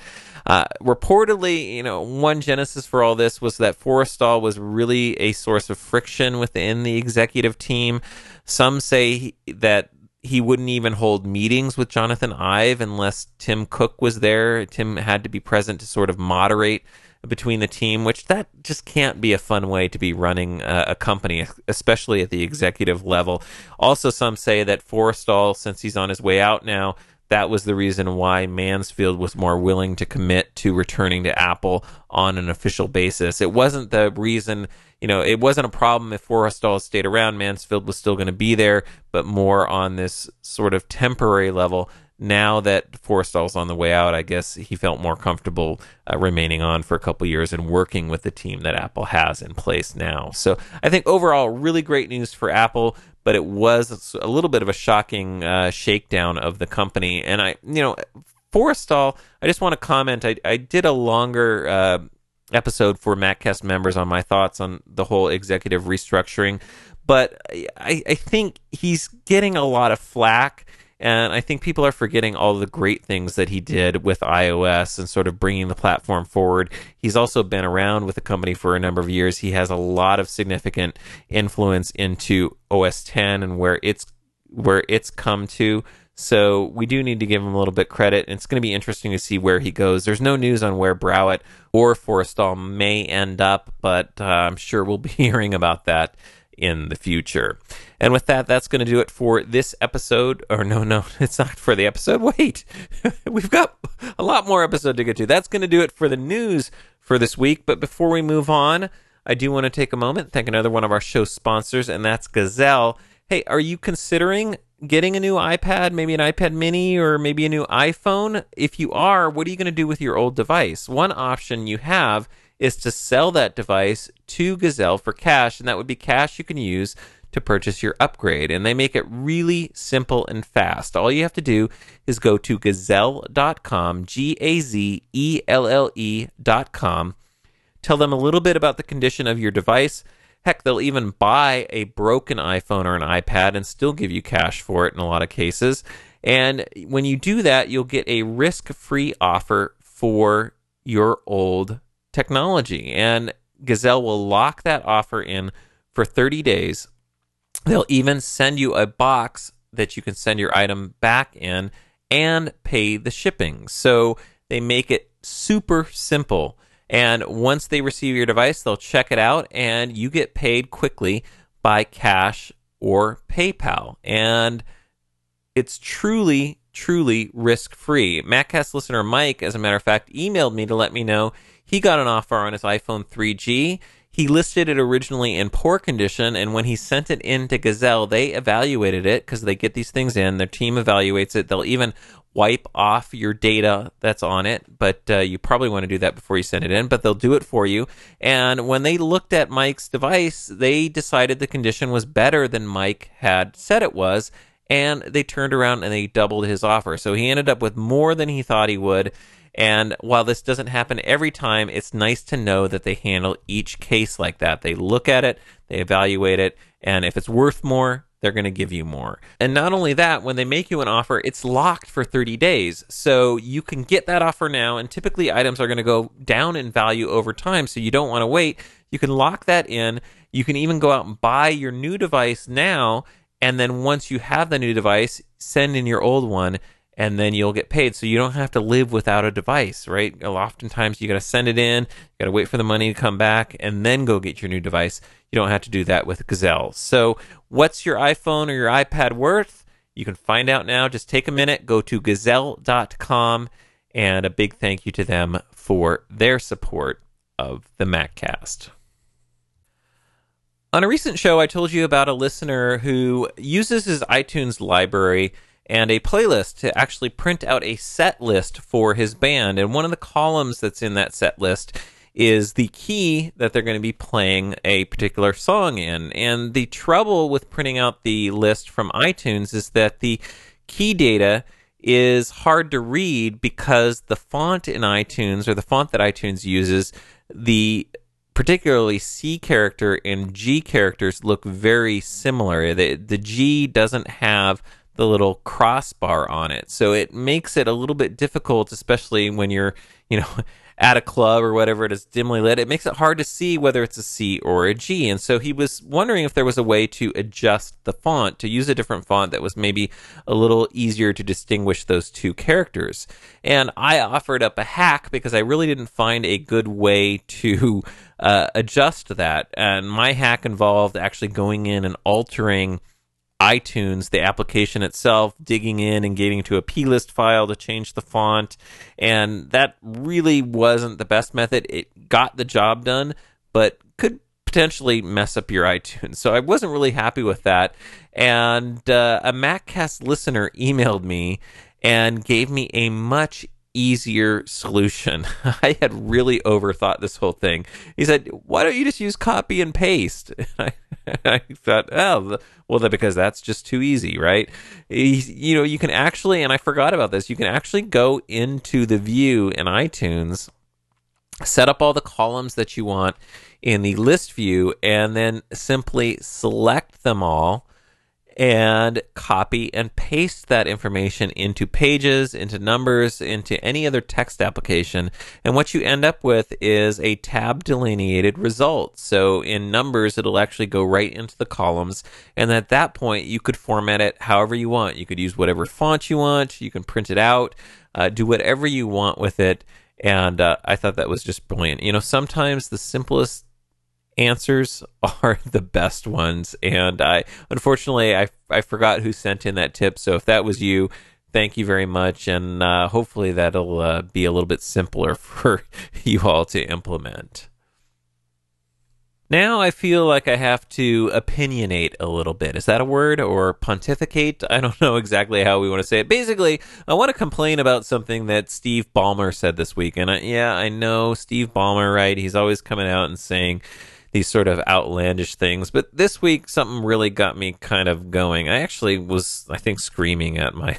Reportedly, one genesis for all this was that Forrestal was really a source of friction within the executive team. Some say that he wouldn't even hold meetings with Jonathan Ive unless Tim Cook was there. Tim had to be present to sort of moderate between the team, which that just can't be a fun way to be running a company, especially at the executive level. Also, some say that Forrestal, since he's on his way out now, that was the reason why Mansfield was more willing to commit to returning to Apple on an official basis. It wasn't the reason, it wasn't a problem if Forrestal stayed around. Mansfield was still going to be there, but more on this sort of temporary level. Now that Forrestal's on the way out, I guess he felt more comfortable remaining on for a couple years and working with the team that Apple has in place now. So I think overall, really great news for Apple, but it was a little bit of a shocking shakedown of the company. And Forrestal, I just want to comment, I did a longer episode for MacCast members on my thoughts on the whole executive restructuring. but I think he's getting a lot of flack. And I think people are forgetting all the great things that he did with iOS and sort of bringing the platform forward. He's also been around with the company for a number of years. He has a lot of significant influence into OS 10 and where it's come to. So we do need to give him a little bit credit. And it's going to be interesting to see where he goes. There's no news on where Browett or Forrestal may end up, but I'm sure we'll be hearing about that in the future. And with that, that's going to do it for this episode. Or no, it's not for the episode. Wait, we've got a lot more episode to get to. That's going to do it for the news for this week. But before we move on, I do want to take a moment and thank another one of our show sponsors, and that's Gazelle. Hey, are you considering getting a new iPad, maybe an iPad mini, or maybe a new iPhone? If you are, what are you going to do with your old device? One option you have is to sell that device to Gazelle for cash, and that would be cash you can use to purchase your upgrade. And they make it really simple and fast. All you have to do is go to gazelle.com, Gazelle.com, tell them a little bit about the condition of your device. Heck, they'll even buy a broken iPhone or an iPad and still give you cash for it in a lot of cases. And when you do that, you'll get a risk-free offer for your old technology. And Gazelle will lock that offer in for 30 days. They'll even send you a box that you can send your item back in and pay the shipping. So they make it super simple. And once they receive your device, they'll check it out and you get paid quickly by cash or PayPal. And it's truly risk-free. MacCast listener Mike, as a matter of fact, emailed me to let me know he got an offer on his iPhone 3G. He listed it originally in poor condition, and when he sent it in to Gazelle, they evaluated it because they get these things in. Their team evaluates it. They'll even wipe off your data that's on it, but you probably want to do that before you send it in, but they'll do it for you. And when they looked at Mike's device, they decided the condition was better than Mike had said it was, and they turned around and they doubled his offer. So he ended up with more than he thought he would. And while this doesn't happen every time, it's nice to know that they handle each case like that. They look at it, they evaluate it, and if it's worth more, they're going to give you more. And not only that, when they make you an offer, it's locked for 30 days. So you can get that offer now, and typically items are going to go down in value over time, so you don't want to wait. You can lock that in. You can even go out and buy your new device now, and then once you have the new device, send in your old one, and then you'll get paid. So you don't have to live without a device, right? Oftentimes you got to send it in, you got to wait for the money to come back, and then go get your new device. You don't have to do that with Gazelle. So what's your iPhone or your iPad worth? You can find out now. Just take a minute, go to gazelle.com, and a big thank you to them for their support of the MacCast. On a recent show, I told you about a listener who uses his iTunes library and a playlist to actually print out a set list for his band. And one of the columns that's in that set list is the key that they're going to be playing a particular song in. And the trouble with printing out the list from iTunes is that the key data is hard to read because the font in iTunes, or the font that iTunes uses, the particularly C character and G characters look very similar. The G doesn't have the little crossbar on it. So it makes it a little bit difficult, especially when you're, at a club or whatever, it is dimly lit. It makes it hard to see whether it's a C or a G. And so he was wondering if there was a way to adjust the font, to use a different font that was maybe a little easier to distinguish those two characters. And I offered up a hack because I really didn't find a good way to adjust that. And my hack involved actually going in and altering iTunes, the application itself, digging in and getting to a plist file to change the font, and that really wasn't the best method. It got the job done, but could potentially mess up your iTunes. So I wasn't really happy with that, and a MacCast listener emailed me and gave me a much easier solution. I had really overthought this whole thing. He said, why don't you just use copy and paste? I thought, well, because that's just too easy, right? You can actually, and I forgot about this, you can actually go into the view in iTunes set up all the columns that you want in the list view, and then simply select them all and copy and paste that information into Pages, into Numbers, into any other text application. And what you end up with is a tab delineated result. So in Numbers, it'll actually go right into the columns. And at that point, you could format it however you want. You could use whatever font you want. You can print it out, do whatever you want with it. And I thought that was just brilliant. You know, sometimes the simplest answers are the best ones, and unfortunately I forgot who sent in that tip, so if that was you, thank you very much, and hopefully that'll be a little bit simpler for you all to implement. Now I feel like I have to opinionate a little bit. Is that a word? Or pontificate? I don't know exactly how we want to say it. Basically, I want to complain about something that Steve Ballmer said this week. And I know Steve Ballmer, right? He's always coming out and saying these sort of outlandish things. But this week, something really got me kind of going. I actually was, I think, screaming at my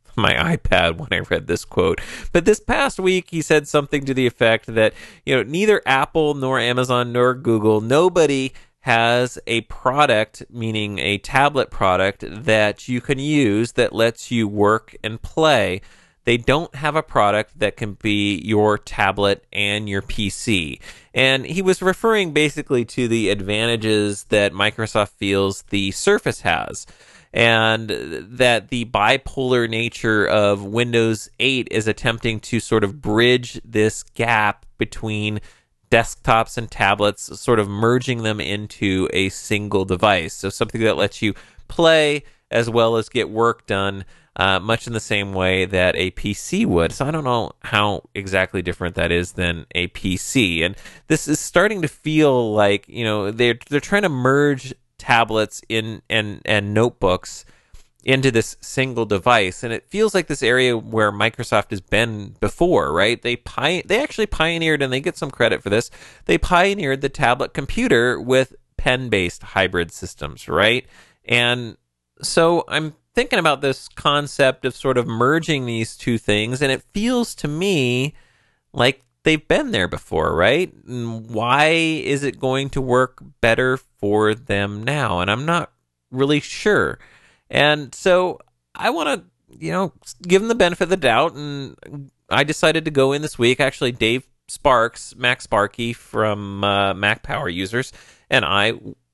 iPad when I read this quote. But this past week, he said something to the effect that, you know, neither Apple nor Amazon nor Google, nobody has a product, meaning a tablet product, that you can use that lets you work and play. They don't have a product that can be your tablet and your PC. And he was referring basically to the advantages that Microsoft feels the Surface has, and that the bipolar nature of Windows 8 is attempting to sort of bridge this gap between desktops and tablets, sort of merging them into a single device. So something that lets you play as well as get work done, much in the same way that a PC would. So I don't know how exactly different that is than a PC. And this is starting to feel like, you know, they're trying to merge tablets in and notebooks into this single device, and it feels like this area where Microsoft has been before, right? They actually pioneered, and they get some credit for this. They pioneered the tablet computer with pen-based hybrid systems, right? And so I'm thinking about this concept of sort of merging these two things, and it feels to me like they've been there before, right? And why is it going to work better for them now? And I'm not really sure. And so I want to, you know, give them the benefit of the doubt. And I decided to go in this week. Actually, Dave Sparks, Mac Sparky from Mac Power Users, and I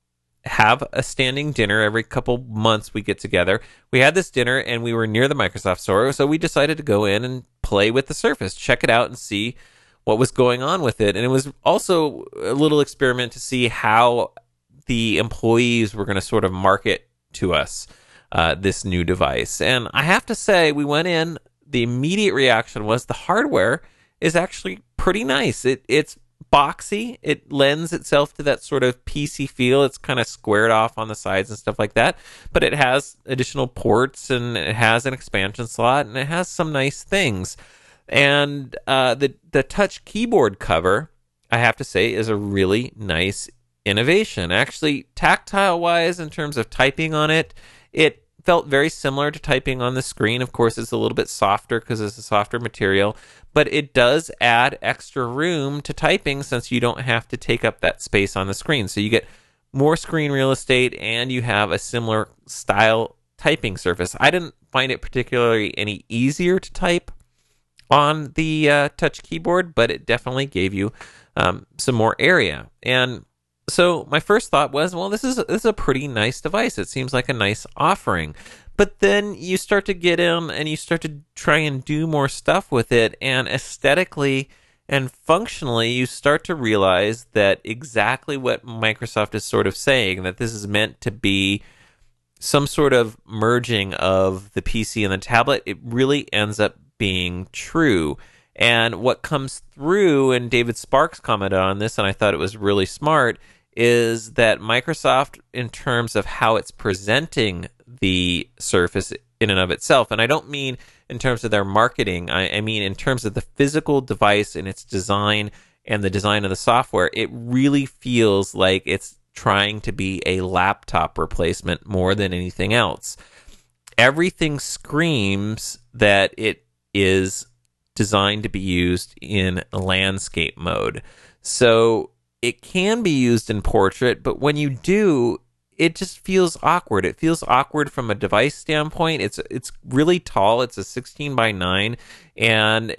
have a standing dinner every couple months. We get together. We had this dinner and we were near the Microsoft store. So we decided to go in and play with the Surface, check it out and see what was going on with it. And it was also a little experiment to see how the employees were going to sort of market to us this new device. And I have to say, we went in, the immediate reaction was the hardware is actually pretty nice. It's boxy. It lends itself to that sort of PC feel. It's kind of squared off on the sides and stuff like that, but it has additional ports and it has an expansion slot and it has some nice things. And the touch keyboard cover, I have to say, is a really nice innovation. Actually, tactile wise, in terms of typing on it, it felt very similar to typing on the screen. Of course, it's a little bit softer because it's a softer material, but it does add extra room to typing since you don't have to take up that space on the screen. So you get more screen real estate and you have a similar style typing surface. I didn't find it particularly any easier to type on the touch keyboard, but it definitely gave you some more area. And so my first thought was, well, this is a pretty nice device. It seems like a nice offering. But then you start to get in and you start to try and do more stuff with it, and aesthetically and functionally, you start to realize that exactly what Microsoft is sort of saying, that this is meant to be some sort of merging of the PC and the tablet, it really ends up being true. And what comes through, and David Sparks commented on this, and I thought it was really smart, is that Microsoft, in terms of how it's presenting the Surface in and of itself, and I don't mean in terms of their marketing, I mean in terms of the physical device and its design and the design of the software, it really feels like it's trying to be a laptop replacement more than anything else. Everything screams that it is designed to be used in landscape mode. So it can be used in portrait, but when you do, it just feels awkward. It feels awkward from a device standpoint. It's really tall. It's a 16 by 9, and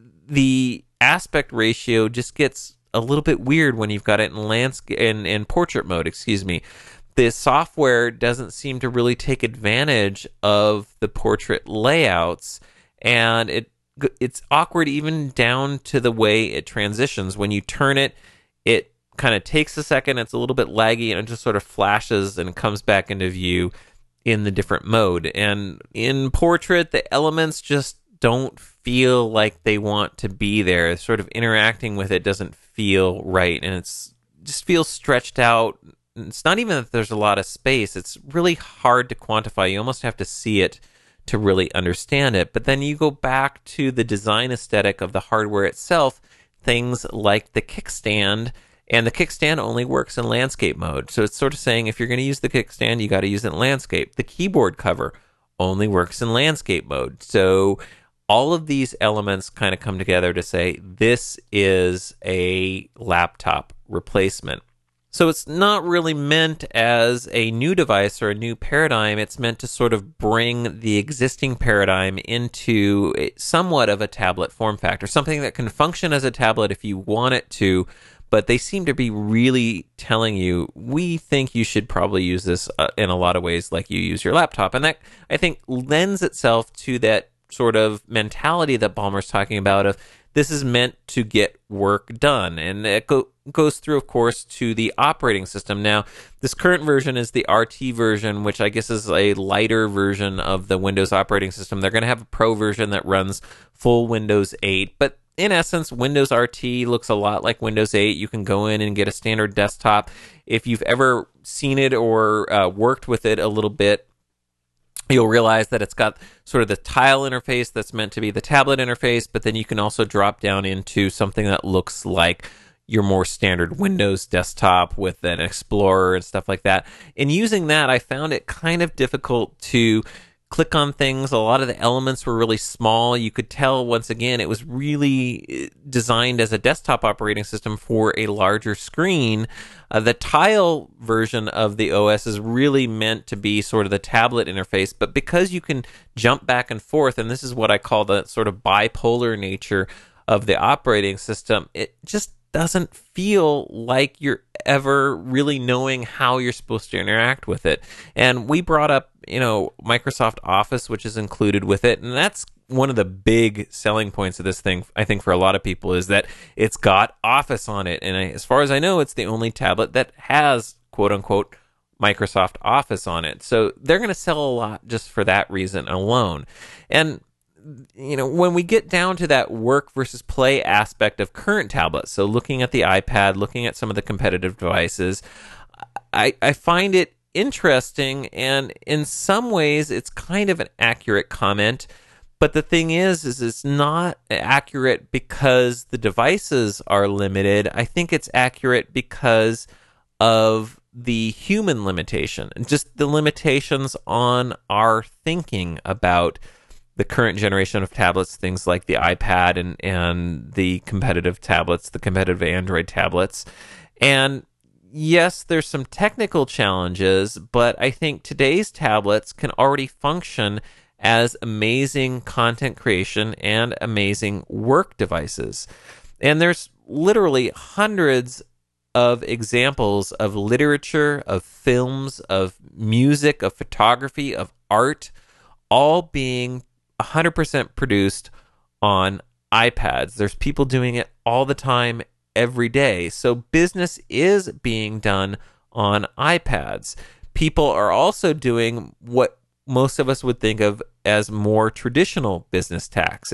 the aspect ratio just gets a little bit weird when you've got it in landscape in portrait mode. Excuse me. The software doesn't seem to really take advantage of the portrait layouts, and it's awkward even down to the way it transitions. When you turn it, it kind of takes a second, it's a little bit laggy, and it just sort of flashes and comes back into view in the different mode. And in portrait, the elements just don't feel like they want to be there. Sort of interacting with it doesn't feel right, and it's just feels stretched out. It's not even that there's a lot of space. It's really hard to quantify. You almost have to see it to really understand it. But then you go back to the design aesthetic of the hardware itself, things like the kickstand, and the kickstand only works in landscape mode. So it's sort of saying if you're going to use the kickstand, you got to use it in landscape. The keyboard cover only works in landscape mode. So all of these elements kind of come together to say this is a laptop replacement. So it's not really meant as a new device or a new paradigm. It's meant to sort of bring the existing paradigm into somewhat of a tablet form factor, something that can function as a tablet if you want it to, but they seem to be really telling you, we think you should probably use this in a lot of ways like you use your laptop. And that, I think, lends itself to that sort of mentality that Ballmer's talking about of this is meant to get work done. And it goes through, of course, to the operating system. Now, this current version is the RT version, which I guess is a lighter version of the Windows operating system. They're going to have a Pro version that runs full Windows 8, but in essence, Windows RT looks a lot like Windows 8. You can go in and get a standard desktop. If you've ever seen it or worked with it a little bit, you'll realize that it's got sort of the tile interface that's meant to be the tablet interface, but then you can also drop down into something that looks like your more standard Windows desktop with an Explorer and stuff like that. In using that, I found it kind of difficult to click on things. A lot of the elements were really small. You could tell, once again, it was really designed as a desktop operating system for a larger screen. The tile version of the OS is really meant to be sort of the tablet interface, but because you can jump back and forth, and this is what I call the sort of bipolar nature of the operating system, it just doesn't feel like you're ever really knowing how you're supposed to interact with it. And we brought up, Microsoft Office, which is included with it, and that's one of the big selling points of this thing, I think, for a lot of people, is that it's got Office on it. And as far as I know, it's the only tablet that has, quote unquote, Microsoft Office on it. So they're going to sell a lot just for that reason alone. And when we get down to that work versus play aspect of current tablets, so looking at the iPad, looking at some of the competitive devices, I find it interesting, and in some ways it's kind of an accurate comment. But the thing is it's not accurate because the devices are limited. I think it's accurate because of the human limitation and just the limitations on our thinking about the current generation of tablets, things like the iPad and the competitive tablets, the competitive Android tablets. And yes, there's some technical challenges, but I think today's tablets can already function as amazing content creation and amazing work devices. And there's literally hundreds of examples of literature, of films, of music, of photography, of art, all being 100% produced on iPads. There's people doing it all the time, every day. So business is being done on iPads. People are also doing what most of us would think of as more traditional business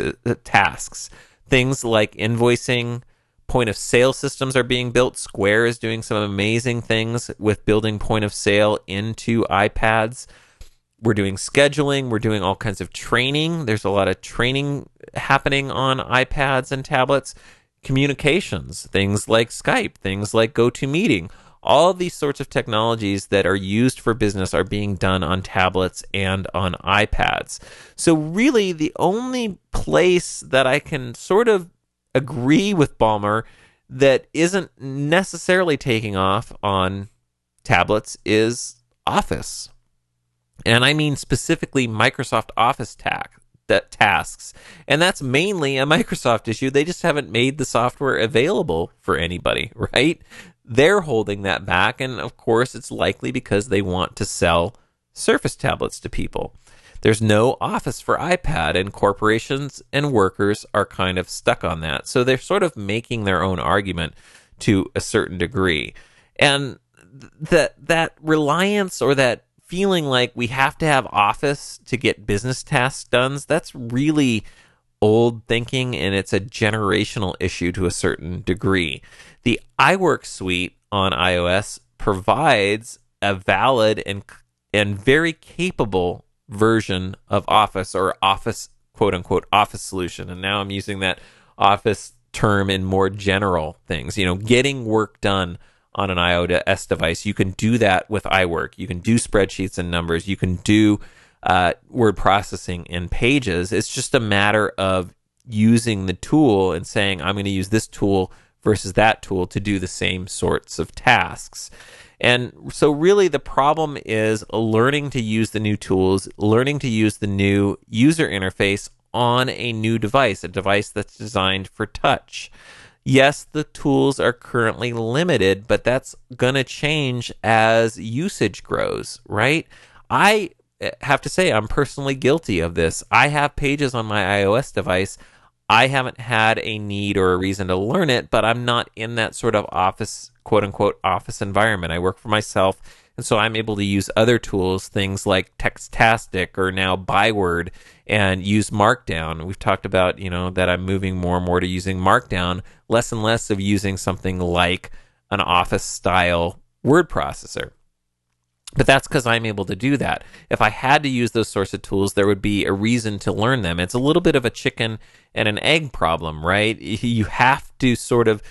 tasks. Things like invoicing, point of sale systems are being built. Square is doing some amazing things with building point of sale into iPads. We're doing scheduling. We're doing all kinds of training. There's a lot of training happening on iPads and tablets. Communications, things like Skype, things like GoToMeeting, All of these sorts of technologies that are used for business are being done on tablets and on iPads. So really, the only place that I can sort of agree with Ballmer that isn't necessarily taking off on tablets is Office. And I mean specifically Microsoft Office tasks. And that's mainly a Microsoft issue. They just haven't made the software available for anybody, right? They're holding that back. And of course, it's likely because they want to sell Surface tablets to people. There's no Office for iPad, and corporations and workers are kind of stuck on that. So they're sort of making their own argument to a certain degree. And that reliance, or that feeling like we have to have Office to get business tasks done, that's really old thinking, and it's a generational issue to a certain degree. The iWork suite on iOS provides a valid and very capable version of Office, or Office, quote unquote, Office solution. And now I'm using that Office term in more general things. Getting work done on an iOS device, you can do that with iWork. You can do spreadsheets and numbers. You can do word processing in Pages. It's just a matter of using the tool and saying, I'm going to use this tool versus that tool to do the same sorts of tasks. And so really the problem is learning to use the new tools, learning to use the new user interface on a new device, a device that's designed for touch. Yes, the tools are currently limited, but that's going to change as usage grows, right? I have to say I'm personally guilty of this. I have Pages on my iOS device. I haven't had a need or a reason to learn it, but I'm not in that sort of Office, quote unquote, Office environment. I work for myself, and so I'm able to use other tools, things like Textastic or now Byword, and use Markdown. We've talked about, that I'm moving more and more to using Markdown, less and less of using something like an Office-style word processor. But that's because I'm able to do that. If I had to use those sorts of tools, there would be a reason to learn them. It's a little bit of a chicken and an egg problem, right? You have to sort of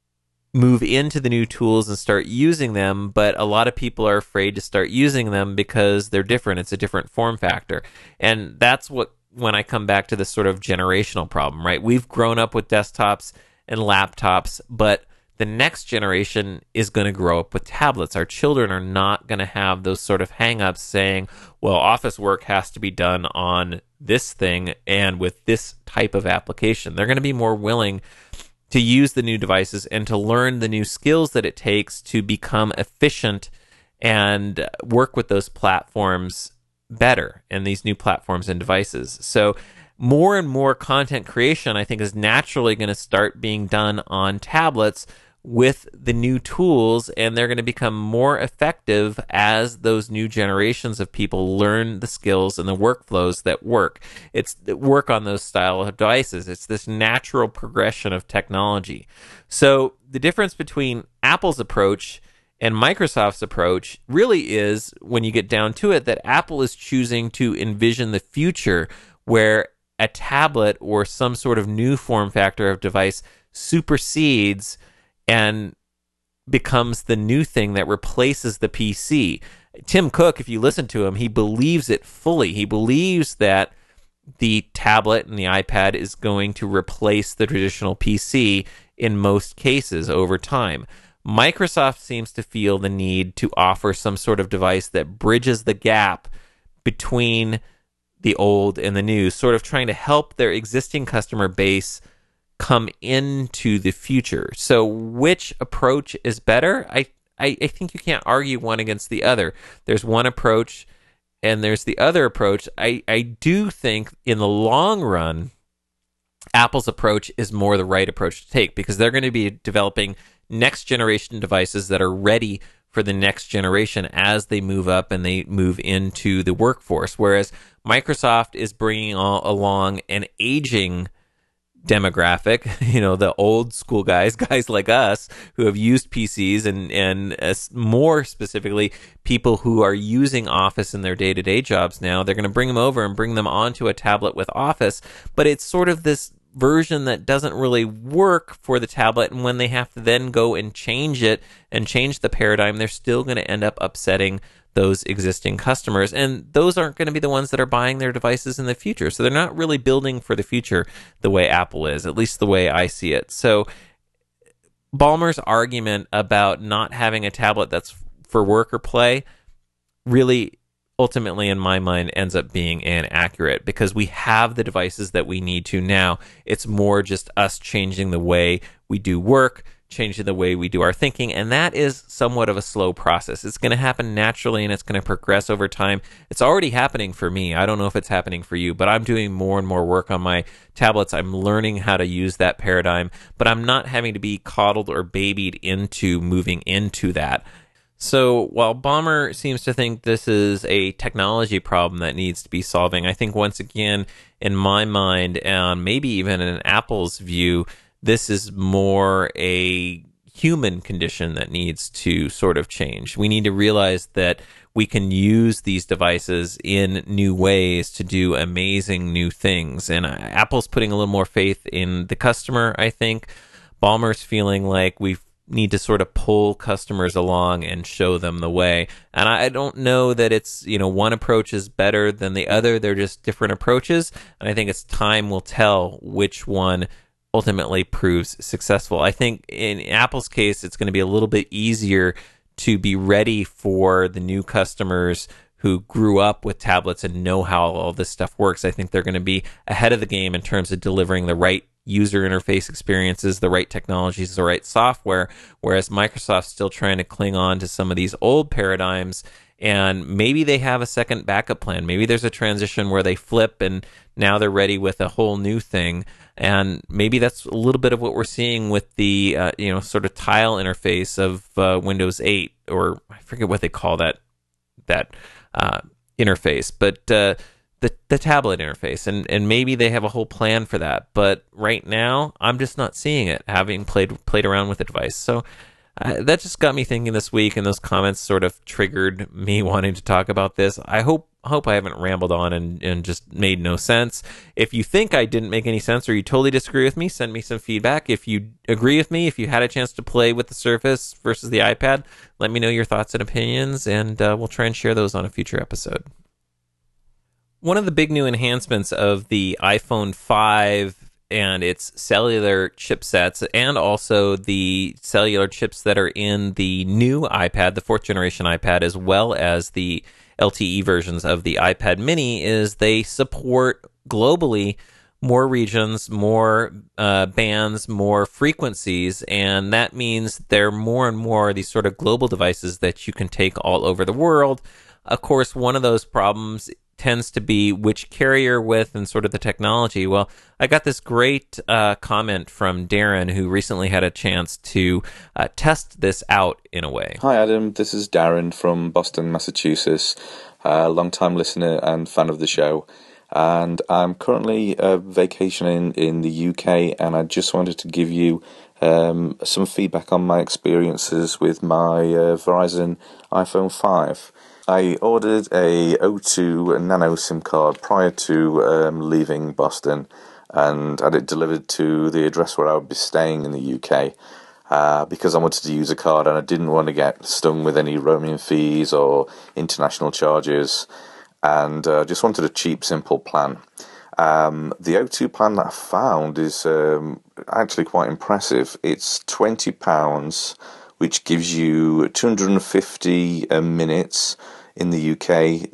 move into the new tools and start using them, but a lot of people are afraid to start using them because they're different. It's a different form factor. And that's when I come back to this sort of generational problem, right? We've grown up with desktops and laptops, but the next generation is going to grow up with tablets. Our children are not going to have those sort of hang-ups saying, well, office work has to be done on this thing and with this type of application. They're going to be more willing to use the new devices and to learn the new skills that it takes to become efficient and work with those platforms better, and these new platforms and devices. So more and more content creation, I think, is naturally going to start being done on tablets with the new tools, and they're going to become more effective as those new generations of people learn the skills and the workflows that work. It's that work on those style of devices. It's this natural progression of technology. So the difference between Apple's approach and Microsoft's approach really is, when you get down to it, that Apple is choosing to envision the future where a tablet or some sort of new form factor of device supersedes and becomes the new thing that replaces the PC. Tim Cook, if you listen to him, he believes it fully. He believes that the tablet and the iPad is going to replace the traditional PC in most cases over time. Microsoft seems to feel the need to offer some sort of device that bridges the gap between the old and the new, sort of trying to help their existing customer base come into the future. So which approach is better? I think you can't argue one against the other. There's one approach and there's the other approach. I do think in the long run, Apple's approach is more the right approach to take, because they're going to be developing next generation devices that are ready for the next generation as they move up and they move into the workforce. Whereas Microsoft is bringing along an aging demographic, the old school guys like us who have used PCs, and more specifically, people who are using Office in their day-to-day jobs now. They're going to bring them over and bring them onto a tablet with Office, but it's sort of this version that doesn't really work for the tablet, and when they have to then go and change it and change the paradigm, they're still going to end up upsetting those existing customers, and those aren't going to be the ones that are buying their devices in the future. So they're not really building for the future the way Apple is, at least the way I see it. So Ballmer's argument about not having a tablet that's for work or play really ultimately, in my mind, ends up being inaccurate, because we have the devices that we need to now. It's more just us changing the way we do work, changing the way we do our thinking, and that is somewhat of a slow process. It's going to happen naturally, and it's going to progress over time. It's already happening for me. I don't know if it's happening for you, but I'm doing more and more work on my tablets. I'm learning how to use that paradigm, but I'm not having to be coddled or babied into moving into that. So while Ballmer seems to think this is a technology problem that needs to be solving, I think once again, in my mind, and maybe even in Apple's view, this is more a human condition that needs to sort of change. We need to realize that we can use these devices in new ways to do amazing new things. And Apple's putting a little more faith in the customer, I think. Ballmer's feeling like we need to sort of pull customers along and show them the way. And I don't know that it's, one approach is better than the other. They're just different approaches. And I think it's time will tell which one ultimately proves successful. I think in Apple's case, it's going to be a little bit easier to be ready for the new customers who grew up with tablets and know how all this stuff works. I think they're going to be ahead of the game in terms of delivering the right user interface experiences, the right technologies, the right software, whereas Microsoft's still trying to cling on to some of these old paradigms, and maybe they have a second backup plan. Maybe there's a transition where they flip and now they're ready with a whole new thing, and maybe that's a little bit of what we're seeing with the sort of tile interface of Windows 8, or I forget what they call that interface, but the tablet interface, and maybe they have a whole plan for that. But right now, I'm just not seeing it, having played around with the device. So that just got me thinking this week, and those comments sort of triggered me wanting to talk about this. I hope I haven't rambled on and just made no sense. If you think I didn't make any sense, or you totally disagree with me, send me some feedback. If you agree with me, if you had a chance to play with the Surface versus the iPad, let me know your thoughts and opinions, and we'll try and share those on a future episode. One of the big new enhancements of the iPhone 5 and its cellular chipsets, and also the cellular chips that are in the new iPad, the fourth generation iPad, as well as the LTE versions of the iPad mini, is they support globally more regions, more bands, more frequencies, and that means there are more and more these sort of global devices that you can take all over the world. Of course, one of those problems tends to be which carrier with and sort of the technology. Well, I got this great comment from Darren, who recently had a chance to test this out in a way. Hi Adam, this is Darren from Boston, Massachusetts, long-time listener and fan of the show. And I'm currently vacationing in the UK, and I just wanted to give you some feedback on my experiences with my Verizon iPhone 5. I ordered a O2 Nano SIM card prior to leaving Boston, and had it delivered to the address where I would be staying in the UK, because I wanted to use a card and I didn't want to get stung with any roaming fees or international charges, and just wanted a cheap, simple plan. The O2 plan that I found is actually quite impressive. It's £20, which gives you 250 minutes in the UK,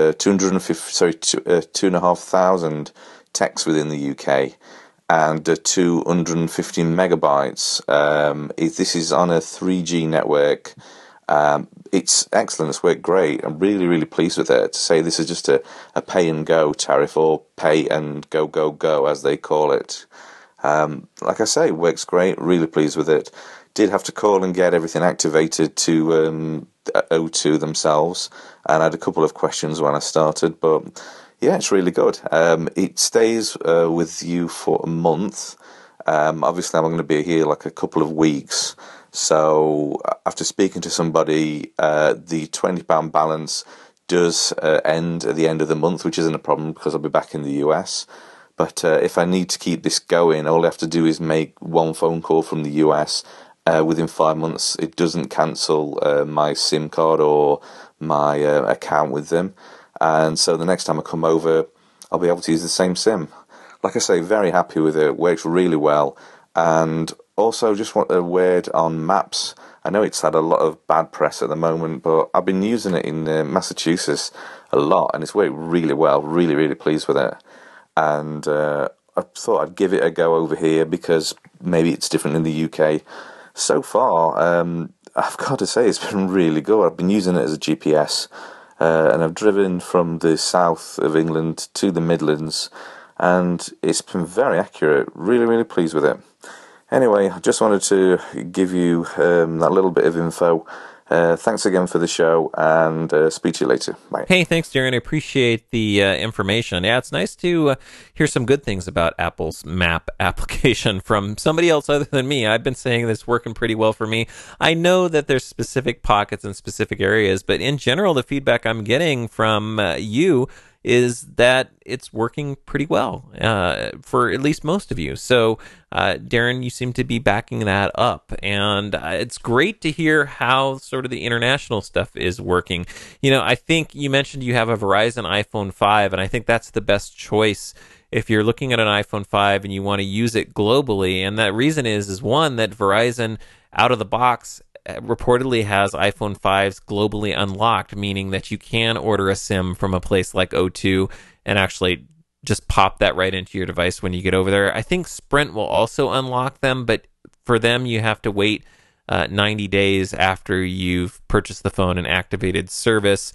2,500 texts within the UK, and 250 megabytes. This is on a 3G network. It's excellent. It's worked great. I'm really, really pleased with it. To say this is just a pay and go tariff, or pay and go, as they call it. Like I say, works great. Really pleased with it. Did have to call and get everything activated to O2 themselves, and I had a couple of questions when I started, but yeah, it's really good. It stays with you for a month. Obviously, I'm going to be here like a couple of weeks, so after speaking to somebody, the £20 balance does end at the end of the month, which isn't a problem because I'll be back in the US. But if I need to keep this going, all I have to do is make one phone call from the US. Within 5 months, it doesn't cancel my SIM card or my account with them. And so the next time I come over, I'll be able to use the same SIM. Like I say, very happy with it. Works really well. And also just want a word on Maps. I know it's had a lot of bad press at the moment, but I've been using it in Massachusetts a lot, and it's worked really well. Really, really pleased with it. And I thought I'd give it a go over here because maybe it's different in the UK. So far, I've got to say it's been really good. I've been using it as a GPS, and I've driven from the south of England to the Midlands, and it's been very accurate. Really, really pleased with it. Anyway, I just wanted to give you that little bit of info. Thanks again for the show, and speak to you later. Bye. Hey, thanks, Darren. I appreciate the information. Yeah, it's nice to hear some good things about Apple's map application from somebody else other than me. I've been saying this working pretty well for me. I know that there's specific pockets and specific areas, but in general, the feedback I'm getting from you is that it's working pretty well for at least most of you. So, Darren, you seem to be backing that up. And it's great to hear how sort of the international stuff is working. You know, I think you mentioned you have a Verizon iPhone 5, and I think that's the best choice if you're looking at an iPhone 5 and you want to use it globally. And that reason is one, that Verizon out of the box reportedly has iPhone 5s globally unlocked, meaning that you can order a SIM from a place like O2 and actually just pop that right into your device when you get over there. I think Sprint will also unlock them, but for them, you have to wait 90 days after you've purchased the phone and activated service.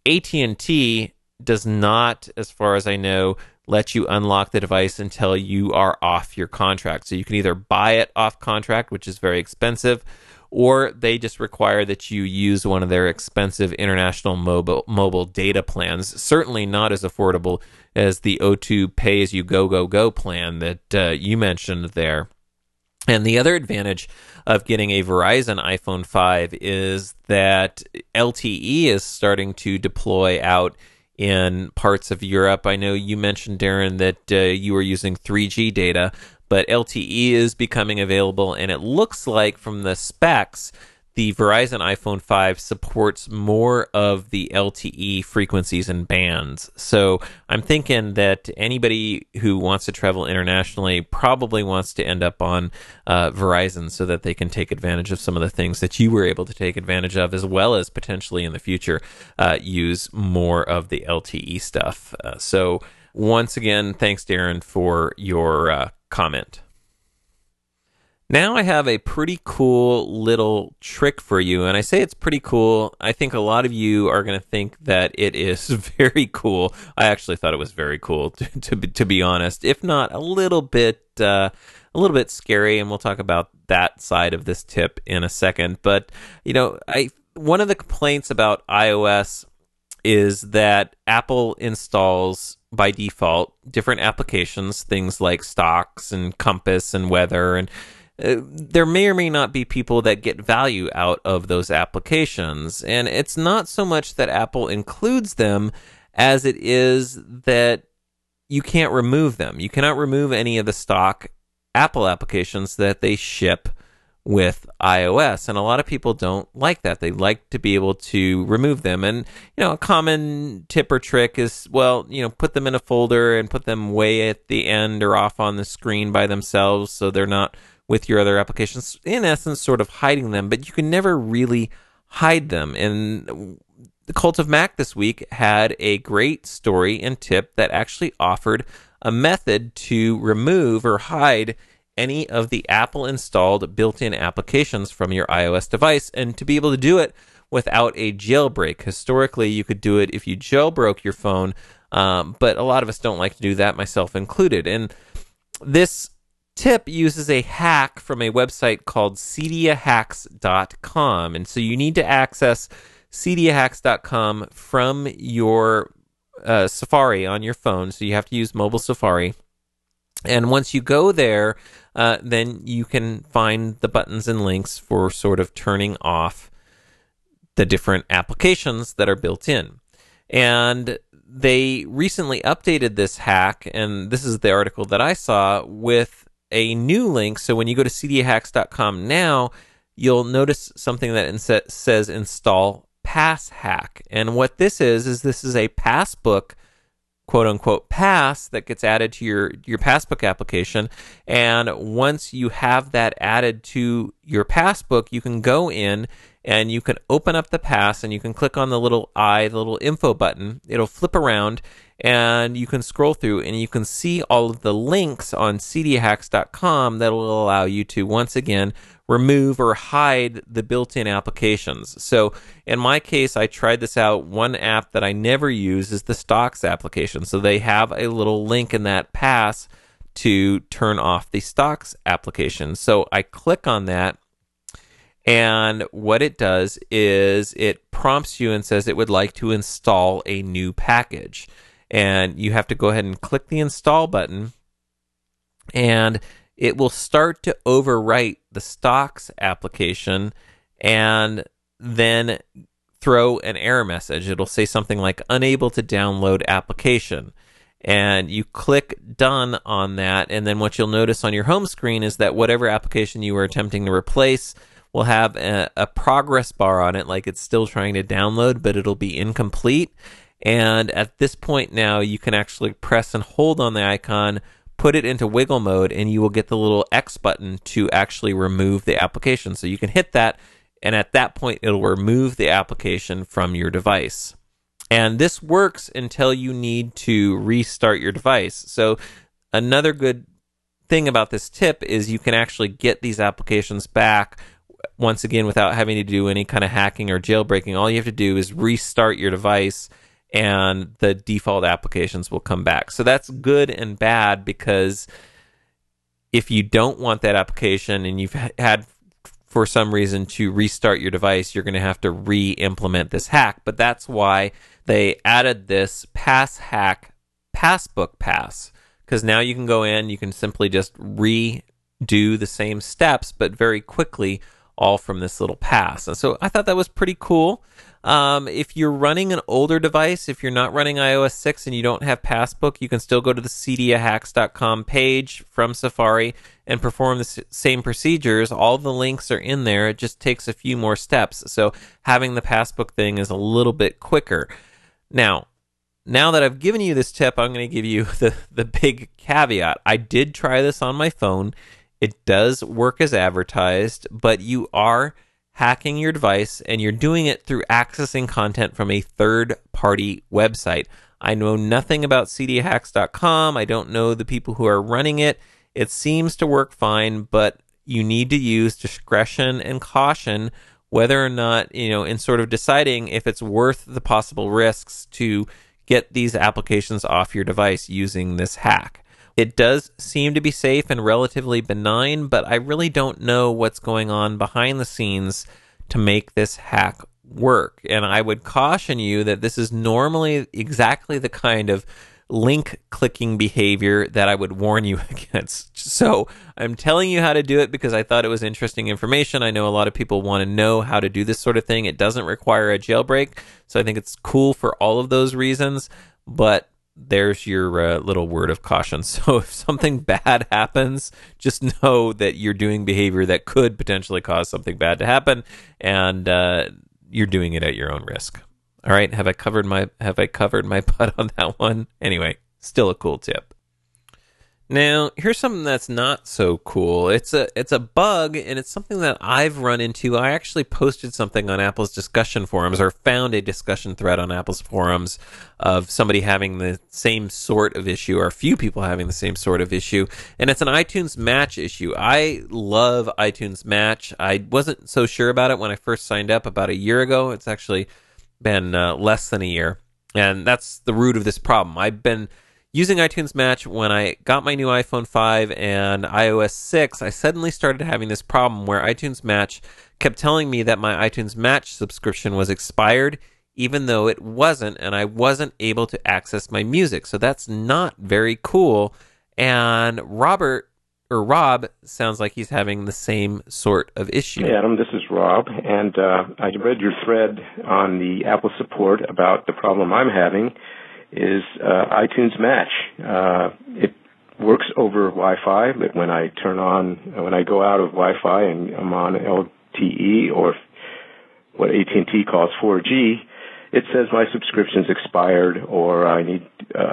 AT&T does not, as far as I know, let you unlock the device until you are off your contract. So you can either buy it off contract, which is very expensive, or they just require that you use one of their expensive international mobile data plans. Certainly not as affordable as the O2 pay-as-you-go plan that you mentioned there. And the other advantage of getting a Verizon iPhone 5 is that LTE is starting to deploy out in parts of Europe. I know you mentioned, Darren, that you were using 3G data, but LTE is becoming available, and it looks like from the specs, the Verizon iPhone 5 supports more of the LTE frequencies and bands. So I'm thinking that anybody who wants to travel internationally probably wants to end up on Verizon so that they can take advantage of some of the things that you were able to take advantage of, as well as potentially in the future use more of the LTE stuff. So once again, thanks, Darren, for your comment. Now I have a pretty cool little trick for you, and I say it's pretty cool. I think a lot of you are going to think that it is very cool. I actually thought it was very cool, to be honest, if not a little bit scary, and we'll talk about that side of this tip in a second. But you know, one of the complaints about iOS is that Apple installs by default different applications, things like stocks and compass and weather, and there may or may not be people that get value out of those applications. And it's not so much that Apple includes them as it is that you can't remove them. You cannot remove any of the stock Apple applications that they ship with iOS, and a lot of people don't like that. They like to be able to remove them. And you know, a common tip or trick is, well, you know, put them in a folder and put them way at the end or off on the screen by themselves so they're not with your other applications, in essence sort of hiding them, but you can never really hide them. And the Cult of Mac this week had a great story and tip that actually offered a method to remove or hide any of the Apple installed built-in applications from your iOS device, and to be able to do it without a jailbreak. Historically, you could do it if you jailbroke your phone, but a lot of us don't like to do that, myself included. And this tip uses a hack from a website called cediahacks.com, and so you need to access cediahacks.com from your Safari on your phone, so you have to use mobile Safari. And once you go there, then you can find the buttons and links for sort of turning off the different applications that are built in. And they recently updated this hack, and this is the article that I saw, with a new link. So when you go to cdhacks.com now, you'll notice something that says install PassHack. And what this is this is a passbook, quote unquote, pass that gets added to your passbook application. And once you have that added to your passbook, you can go in and you can open up the pass and you can click on the little info button. It'll flip around and you can scroll through and you can see all of the links on cdhacks.com that will allow you to, once again, remove or hide the built-in applications. So in my case, I tried this out. One app that I never use is the Stocks application. So they have a little link in that pass to turn off the Stocks application. So I click on that, and what it does is it prompts you and says it would like to install a new package. And you have to go ahead and click the install button, and it will start to overwrite the Stocks application and then throw an error message. It'll say something like unable to download application. And you click done on that, and then what you'll notice on your home screen is that whatever application you were attempting to replace will have a progress bar on it, like it's still trying to download, but it'll be incomplete. And at this point now, you can actually press and hold on the icon, put it into wiggle mode, and you will get the little X button to actually remove the application. So you can hit that, and at that point, it'll remove the application from your device. And this works until you need to restart your device. So another good thing about this tip is you can actually get these applications back, once again, without having to do any kind of hacking or jailbreaking. All you have to do is restart your device, and the default applications will come back. So that's good and bad, because if you don't want that application and you've had, for some reason, to restart your device, you're going to have to re-implement this hack. But that's why they added this PassHack Passbook Pass, because now you can go in, you can simply just redo the same steps, but very quickly, all from this little pass. And so I thought that was pretty cool. If you're running an older device, if you're not running iOS 6 and you don't have Passbook, you can still go to the cdhacks.com page from Safari and perform the same procedures. All the links are in there. It just takes a few more steps. So having the Passbook thing is a little bit quicker. Now that I've given you this tip, I'm going to give you the big caveat. I did try this on my phone. It does work as advertised, but you are hacking your device, and you're doing it through accessing content from a third-party website. I know nothing about cdhacks.com. I don't know the people who are running it. It seems to work fine, but you need to use discretion and caution whether or not, in sort of deciding if it's worth the possible risks to get these applications off your device using this hack. It does seem to be safe and relatively benign, but I really don't know what's going on behind the scenes to make this hack work. And I would caution you that this is normally exactly the kind of link clicking behavior that I would warn you against. So I'm telling you how to do it because I thought it was interesting information. I know a lot of people want to know how to do this sort of thing. It doesn't require a jailbreak, so I think it's cool for all of those reasons, but there's your little word of caution. So if something bad happens, just know that you're doing behavior that could potentially cause something bad to happen, and you're doing it at your own risk. All right, have I covered my butt on that one? Anyway, still a cool tip. Now, here's something that's not so cool. It's a bug, and it's something that I've run into. I actually posted something on Apple's discussion forums, or found a discussion thread on Apple's forums of somebody having the same sort of issue, or a few people having the same sort of issue, and it's an iTunes Match issue. I love iTunes Match. I wasn't so sure about it when I first signed up about a year ago. It's actually been less than a year, and that's the root of this problem. I've been using iTunes Match when I got my new iPhone 5 and iOS 6. I suddenly started having this problem where iTunes Match kept telling me that my iTunes Match subscription was expired, even though it wasn't, and I wasn't able to access my music. So that's not very cool. And Rob sounds like he's having the same sort of issue. Hey, Adam, this is Rob, and I read your thread on the Apple support about the problem I'm having, is iTunes Match. It works over Wi-Fi, but when I go out of Wi-Fi and I'm on LTE or what AT&T calls 4G, it says my subscription's expired or I need,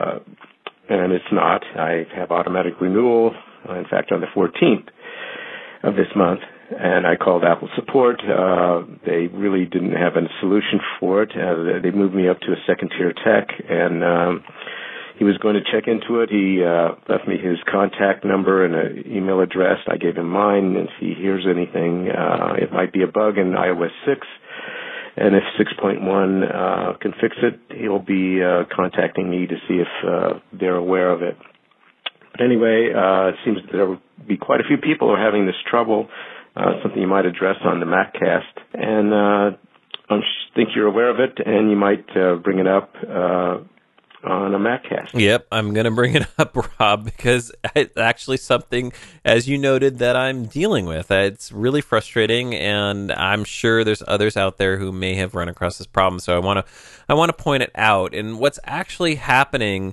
and it's not. I have automatic renewal, in fact, on the 14th of this month, and I called Apple support. They really didn't have a solution for it. They moved me up to a second-tier tech, and he was going to check into it. He left me his contact number and an email address. I gave him mine, and if he hears anything, it might be a bug in iOS 6. And if 6.1 can fix it, he'll be contacting me to see if they're aware of it. But anyway, it seems that there will be quite a few people who are having this trouble, something you might address on the MacCast. And I think you're aware of it, and you might bring it up on a MacCast. Yep, I'm going to bring it up, Rob, because it's actually something, as you noted, that I'm dealing with. It's really frustrating, and I'm sure there's others out there who may have run across this problem. So I want to point it out. And what's actually happening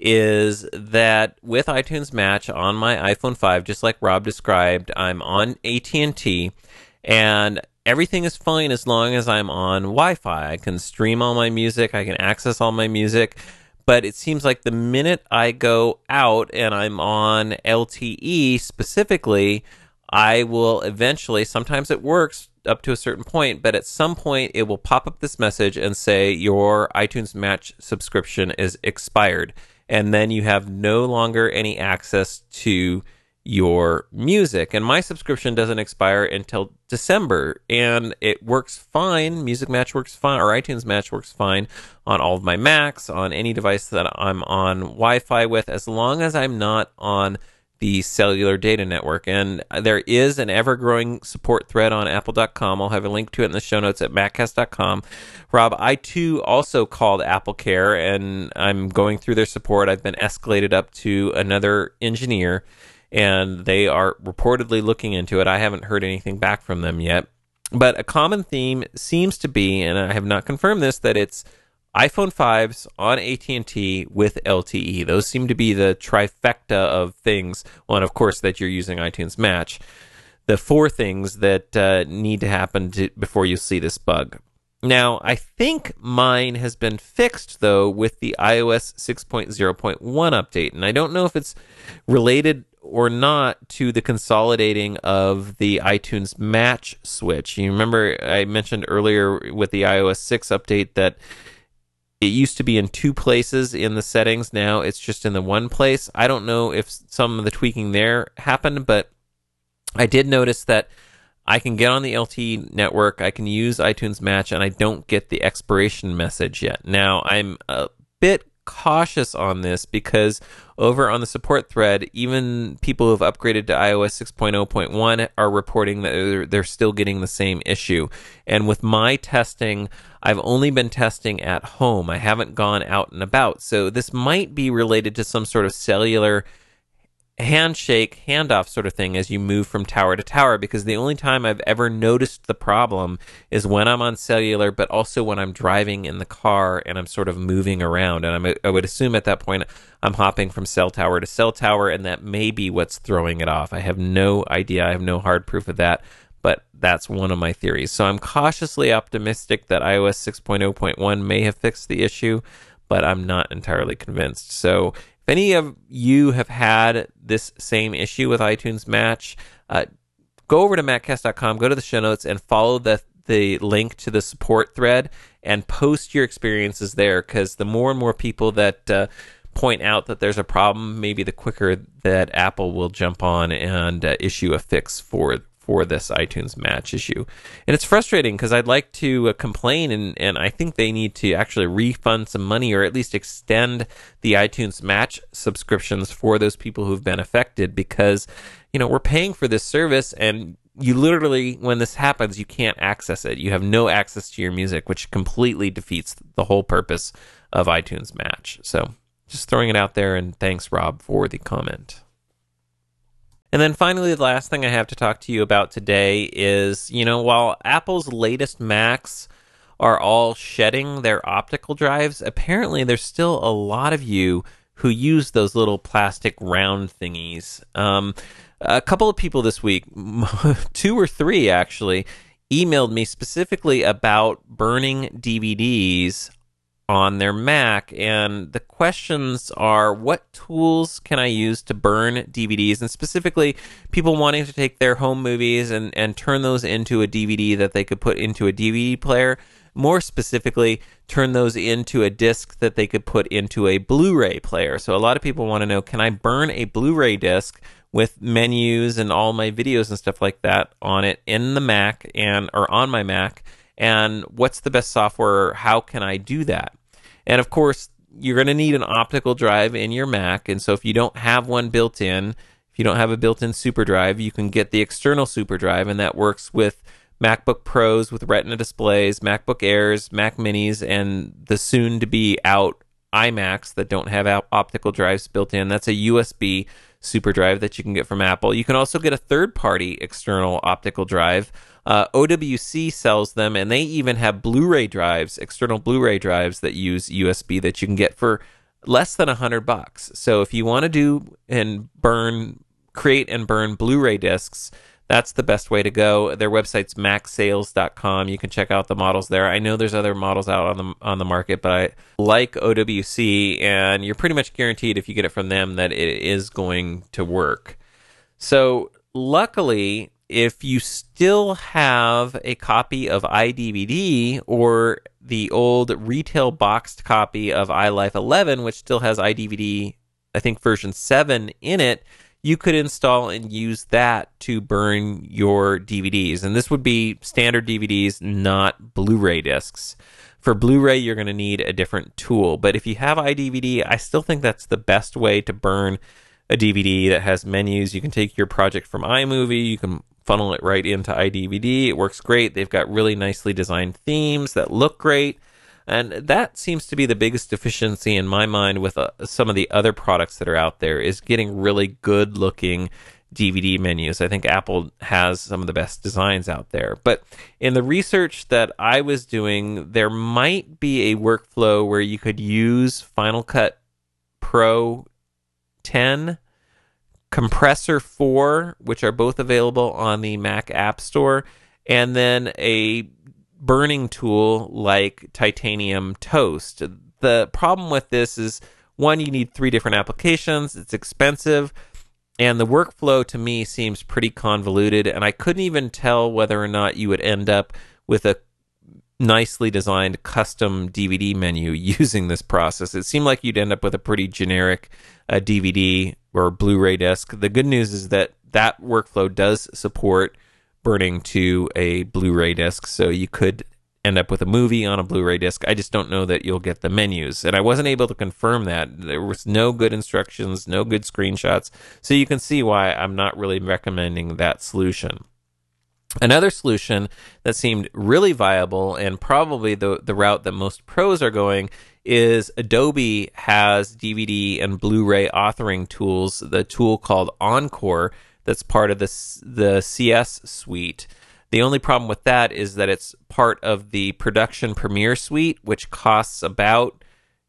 is that with iTunes Match on my iPhone 5, just like Rob described, I'm on AT&T, and everything is fine as long as I'm on Wi-Fi. I can stream all my music, I can access all my music. But it seems like the minute I go out and I'm on LTE specifically, I will eventually, sometimes it works up to a certain point, but at some point it will pop up this message and say your iTunes Match subscription is expired. And then you have no longer any access to your music. And my subscription doesn't expire until December, and it works fine. Music Match works fine, or iTunes Match works fine on all of my Macs, on any device that I'm on Wi-Fi with, as long as I'm not on the cellular data network. And there is an ever-growing support thread on apple.com. I'll have a link to it in the show notes at maccast.com. Rob, I too also called AppleCare, and I'm going through their support. I've been escalated up to another engineer, and they are reportedly looking into it. I haven't heard anything back from them yet. But a common theme seems to be, and I have not confirmed this, that it's iPhone 5s on AT&T with LTE. Those seem to be the trifecta of things. Well, and of course, that you're using iTunes Match. The four things that need to happen before you see this bug. Now, I think mine has been fixed, though, with the iOS 6.0.1 update. And I don't know if it's related or not to the consolidating of the iTunes Match switch. You remember I mentioned earlier with the iOS 6 update that it used to be in two places in the settings. Now it's just in the one place. I don't know if some of the tweaking there happened, but I did notice that I can get on the LTE network, I can use iTunes Match, and I don't get the expiration message yet. Now, I'm a bit cautious on this because over on the support thread, even people who have upgraded to iOS 6.0.1 are reporting that they're still getting the same issue. And with my testing, I've only been testing at home. I haven't gone out and about. So this might be related to some sort of cellular handshake, handoff sort of thing as you move from tower to tower, because the only time I've ever noticed the problem is when I'm on cellular, but also when I'm driving in the car and I'm sort of moving around. And I would assume at that point I'm hopping from cell tower to cell tower, and that may be what's throwing it off. I have no idea. I have no hard proof of that, but that's one of my theories. So I'm cautiously optimistic that iOS 6.0.1 may have fixed the issue, but I'm not entirely convinced. So if any of you have had this same issue with iTunes Match, go over to maccast.com, go to the show notes, and follow the link to the support thread and post your experiences there, because the more and more people that point out that there's a problem, maybe the quicker that Apple will jump on and issue a fix for this iTunes Match issue. And it's frustrating because I'd like to complain, and I think they need to actually refund some money, or at least extend the iTunes Match subscriptions for those people who've been affected, because, you know, we're paying for this service, and you literally, when this happens, you can't access it. You have no access to your music, which completely defeats the whole purpose of iTunes Match. So just throwing it out there, and thanks, Rob, for the comment. And then finally, the last thing I have to talk to you about today is, you know, while Apple's latest Macs are all shedding their optical drives. Apparently, there's still a lot of you who use those little plastic round thingies. A couple of people this week, 2 or 3 actually, emailed me specifically about burning DVDs on their Mac, and the questions are, what tools can I use to burn DVDs? And specifically, people wanting to take their home movies and turn those into a DVD that they could put into a DVD player. More specifically, turn those into a disc that they could put into a Blu-ray player. So a lot of people want to know, can I burn a Blu-ray disc with menus and all my videos and stuff like that on it in the Mac or on my Mac? And what's the best software? How can I do that? And of course, you're going to need an optical drive in your Mac. And so if you don't have one built in, if you don't have a built-in super drive, you can get the external super drive, and that works with MacBook Pros with Retina displays, MacBook Airs, Mac Minis, and the soon-to-be out iMacs that don't have optical drives built in. That's a USB super drive that you can get from Apple. You can also get a third-party external optical drive. OWC sells them, and they even have Blu-ray drives, external Blu-ray drives that use USB that you can get for less than $100. So if you want to do and create and burn Blu-ray discs, that's the best way to go. Their website's macsales.com. You can check out the models there. I know there's other models out on the market, but I like OWC, and you're pretty much guaranteed if you get it from them that it is going to work. So luckily, if you still have a copy of iDVD or the old retail boxed copy of iLife 11, which still has iDVD, I think version 7 in it, you could install and use that to burn your DVDs. And this would be standard DVDs, not Blu-ray discs. For Blu-ray, you're going to need a different tool. But if you have iDVD, I still think that's the best way to burn a DVD that has menus. You can take your project from iMovie, you can funnel it right into iDVD. It works great. They've got really nicely designed themes that look great. And that seems to be the biggest deficiency in my mind with some of the other products that are out there, is getting really good looking DVD menus. I think Apple has some of the best designs out there. But in the research that I was doing, there might be a workflow where you could use Final Cut Pro 10, Compressor 4, which are both available on the Mac App Store, and then a burning tool like Titanium Toast. The problem with this is, one, you need 3 different applications, it's expensive, and the workflow to me seems pretty convoluted, and I couldn't even tell whether or not you would end up with a nicely designed custom DVD menu using this process. It seemed like you'd end up with a pretty generic DVD or Blu-ray disc. The good news is that workflow does support burning to a Blu-ray disc, so you could end up with a movie on a Blu-ray disc. I just don't know that you'll get the menus, and I wasn't able to confirm that. There was no good instructions, no good screenshots, so you can see why I'm not really recommending that solution. Another solution that seemed really viable, and probably the route that most pros are going, is Adobe has DVD and Blu-ray authoring tools, the tool called Encore, that's part of the CS suite. The only problem with that is that it's part of the Production Premiere suite, which costs about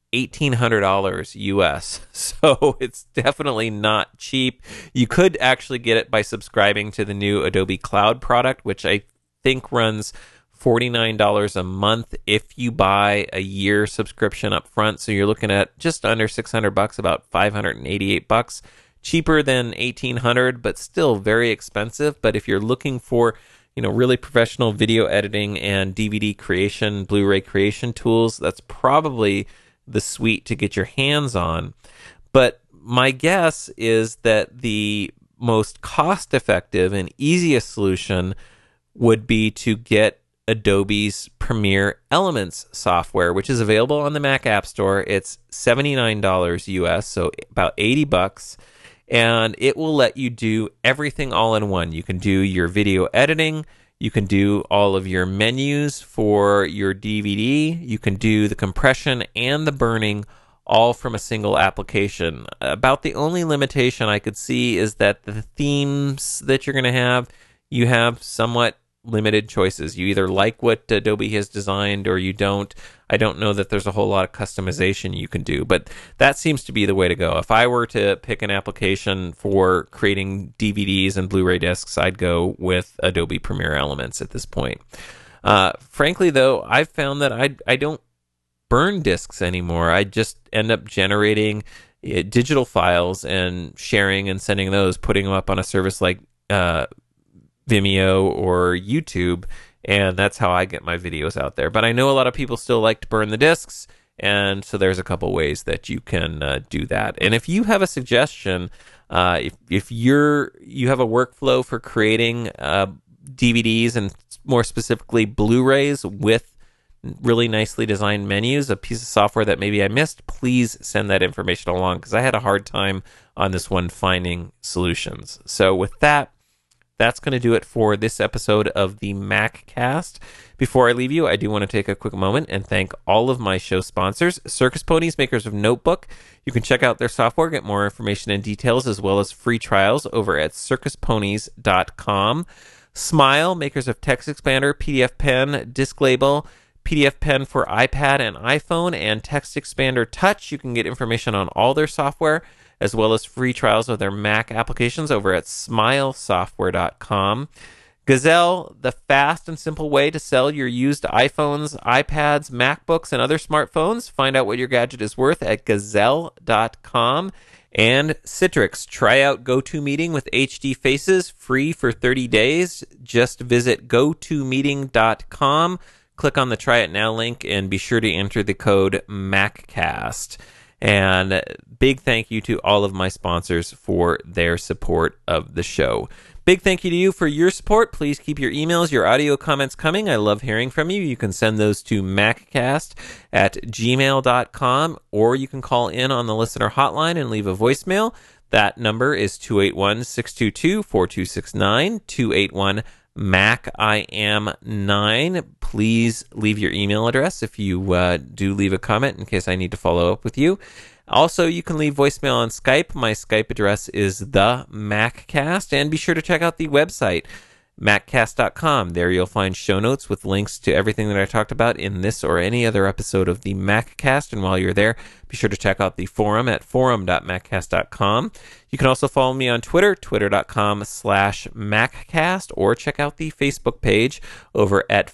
$1,800 US. So it's definitely not cheap. You could actually get it by subscribing to the new Adobe Cloud product, which I think runs $49 a month if you buy a year subscription up front. So you're looking at just under $600, about $588. Cheaper than $1,800, but still very expensive. But if you're looking for, really professional video editing and DVD creation, Blu-ray creation tools, that's probably the suite to get your hands on. But my guess is that the most cost-effective and easiest solution would be to get Adobe's Premiere Elements software, which is available on the Mac App Store. It's $79 US, so about $80. And it will let you do everything all in one. You can do your video editing, you can do all of your menus for your DVD, you can do the compression and the burning all from a single application. About the only limitation I could see is that the themes that you're going to have, you have somewhat limited choices. You either like what Adobe has designed or you don't. I don't know that there's a whole lot of customization you can do, but that seems to be the way to go. If I were to pick an application for creating DVDs and Blu-ray discs, I'd go with Adobe Premiere Elements at this point. Frankly, though, I've found that I don't burn discs anymore. I just end up generating digital files and sharing and sending those, putting them up on a service like Vimeo or YouTube, and that's how I get my videos out there. But I know a lot of people still like to burn the discs, and so there's a couple ways that you can do that. And if you have a suggestion, if you have a workflow for creating DVDs and more specifically Blu-rays with really nicely designed menus, a piece of software that maybe I missed, please send that information along, because I had a hard time on this one finding solutions. So with that, that's going to do it for this episode of the MacCast. Before I leave you, I do want to take a quick moment and thank all of my show sponsors. Circus Ponies, makers of Notebook. You can check out their software, get more information and details, as well as free trials over at circusponies.com. Smile, makers of Text Expander, PDF Pen, Disc Label, PDF Pen for iPad and iPhone, and Text Expander Touch. You can get information on all their software, as well as free trials of their Mac applications over at smilesoftware.com. Gazelle, the fast and simple way to sell your used iPhones, iPads, MacBooks, and other smartphones. Find out what your gadget is worth at gazelle.com. And Citrix, try out GoToMeeting with HD Faces, free for 30 days. Just visit gotomeeting.com. Click on the Try It Now link and be sure to enter the code MacCast. And big thank you to all of my sponsors for their support of the show. Big thank you to you for your support. Please keep your emails, your audio comments coming. I love hearing from you. You can send those to maccast@gmail.com, or you can call in on the listener hotline and leave a voicemail. That number is 281-622-4269, 281-MAC I am 9. Please leave your email address if you do leave a comment, in case I need to follow up with you. Also, you can leave voicemail on Skype. My Skype address is the MacCast, and be sure to check out the website, maccast.com. There you'll find show notes with links to everything that I talked about in this or any other episode of the MacCast. And while you're there, be sure to check out the forum at forum.maccast.com. You can also follow me on Twitter, twitter.com/MacCast, or check out the Facebook page over at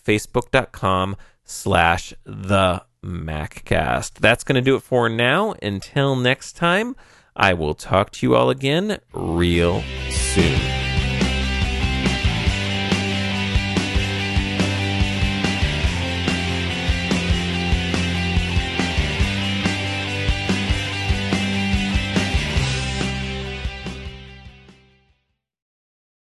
facebook.com/TheMacCast. That's going to do it for now. Until next time, I will talk to you all again real soon.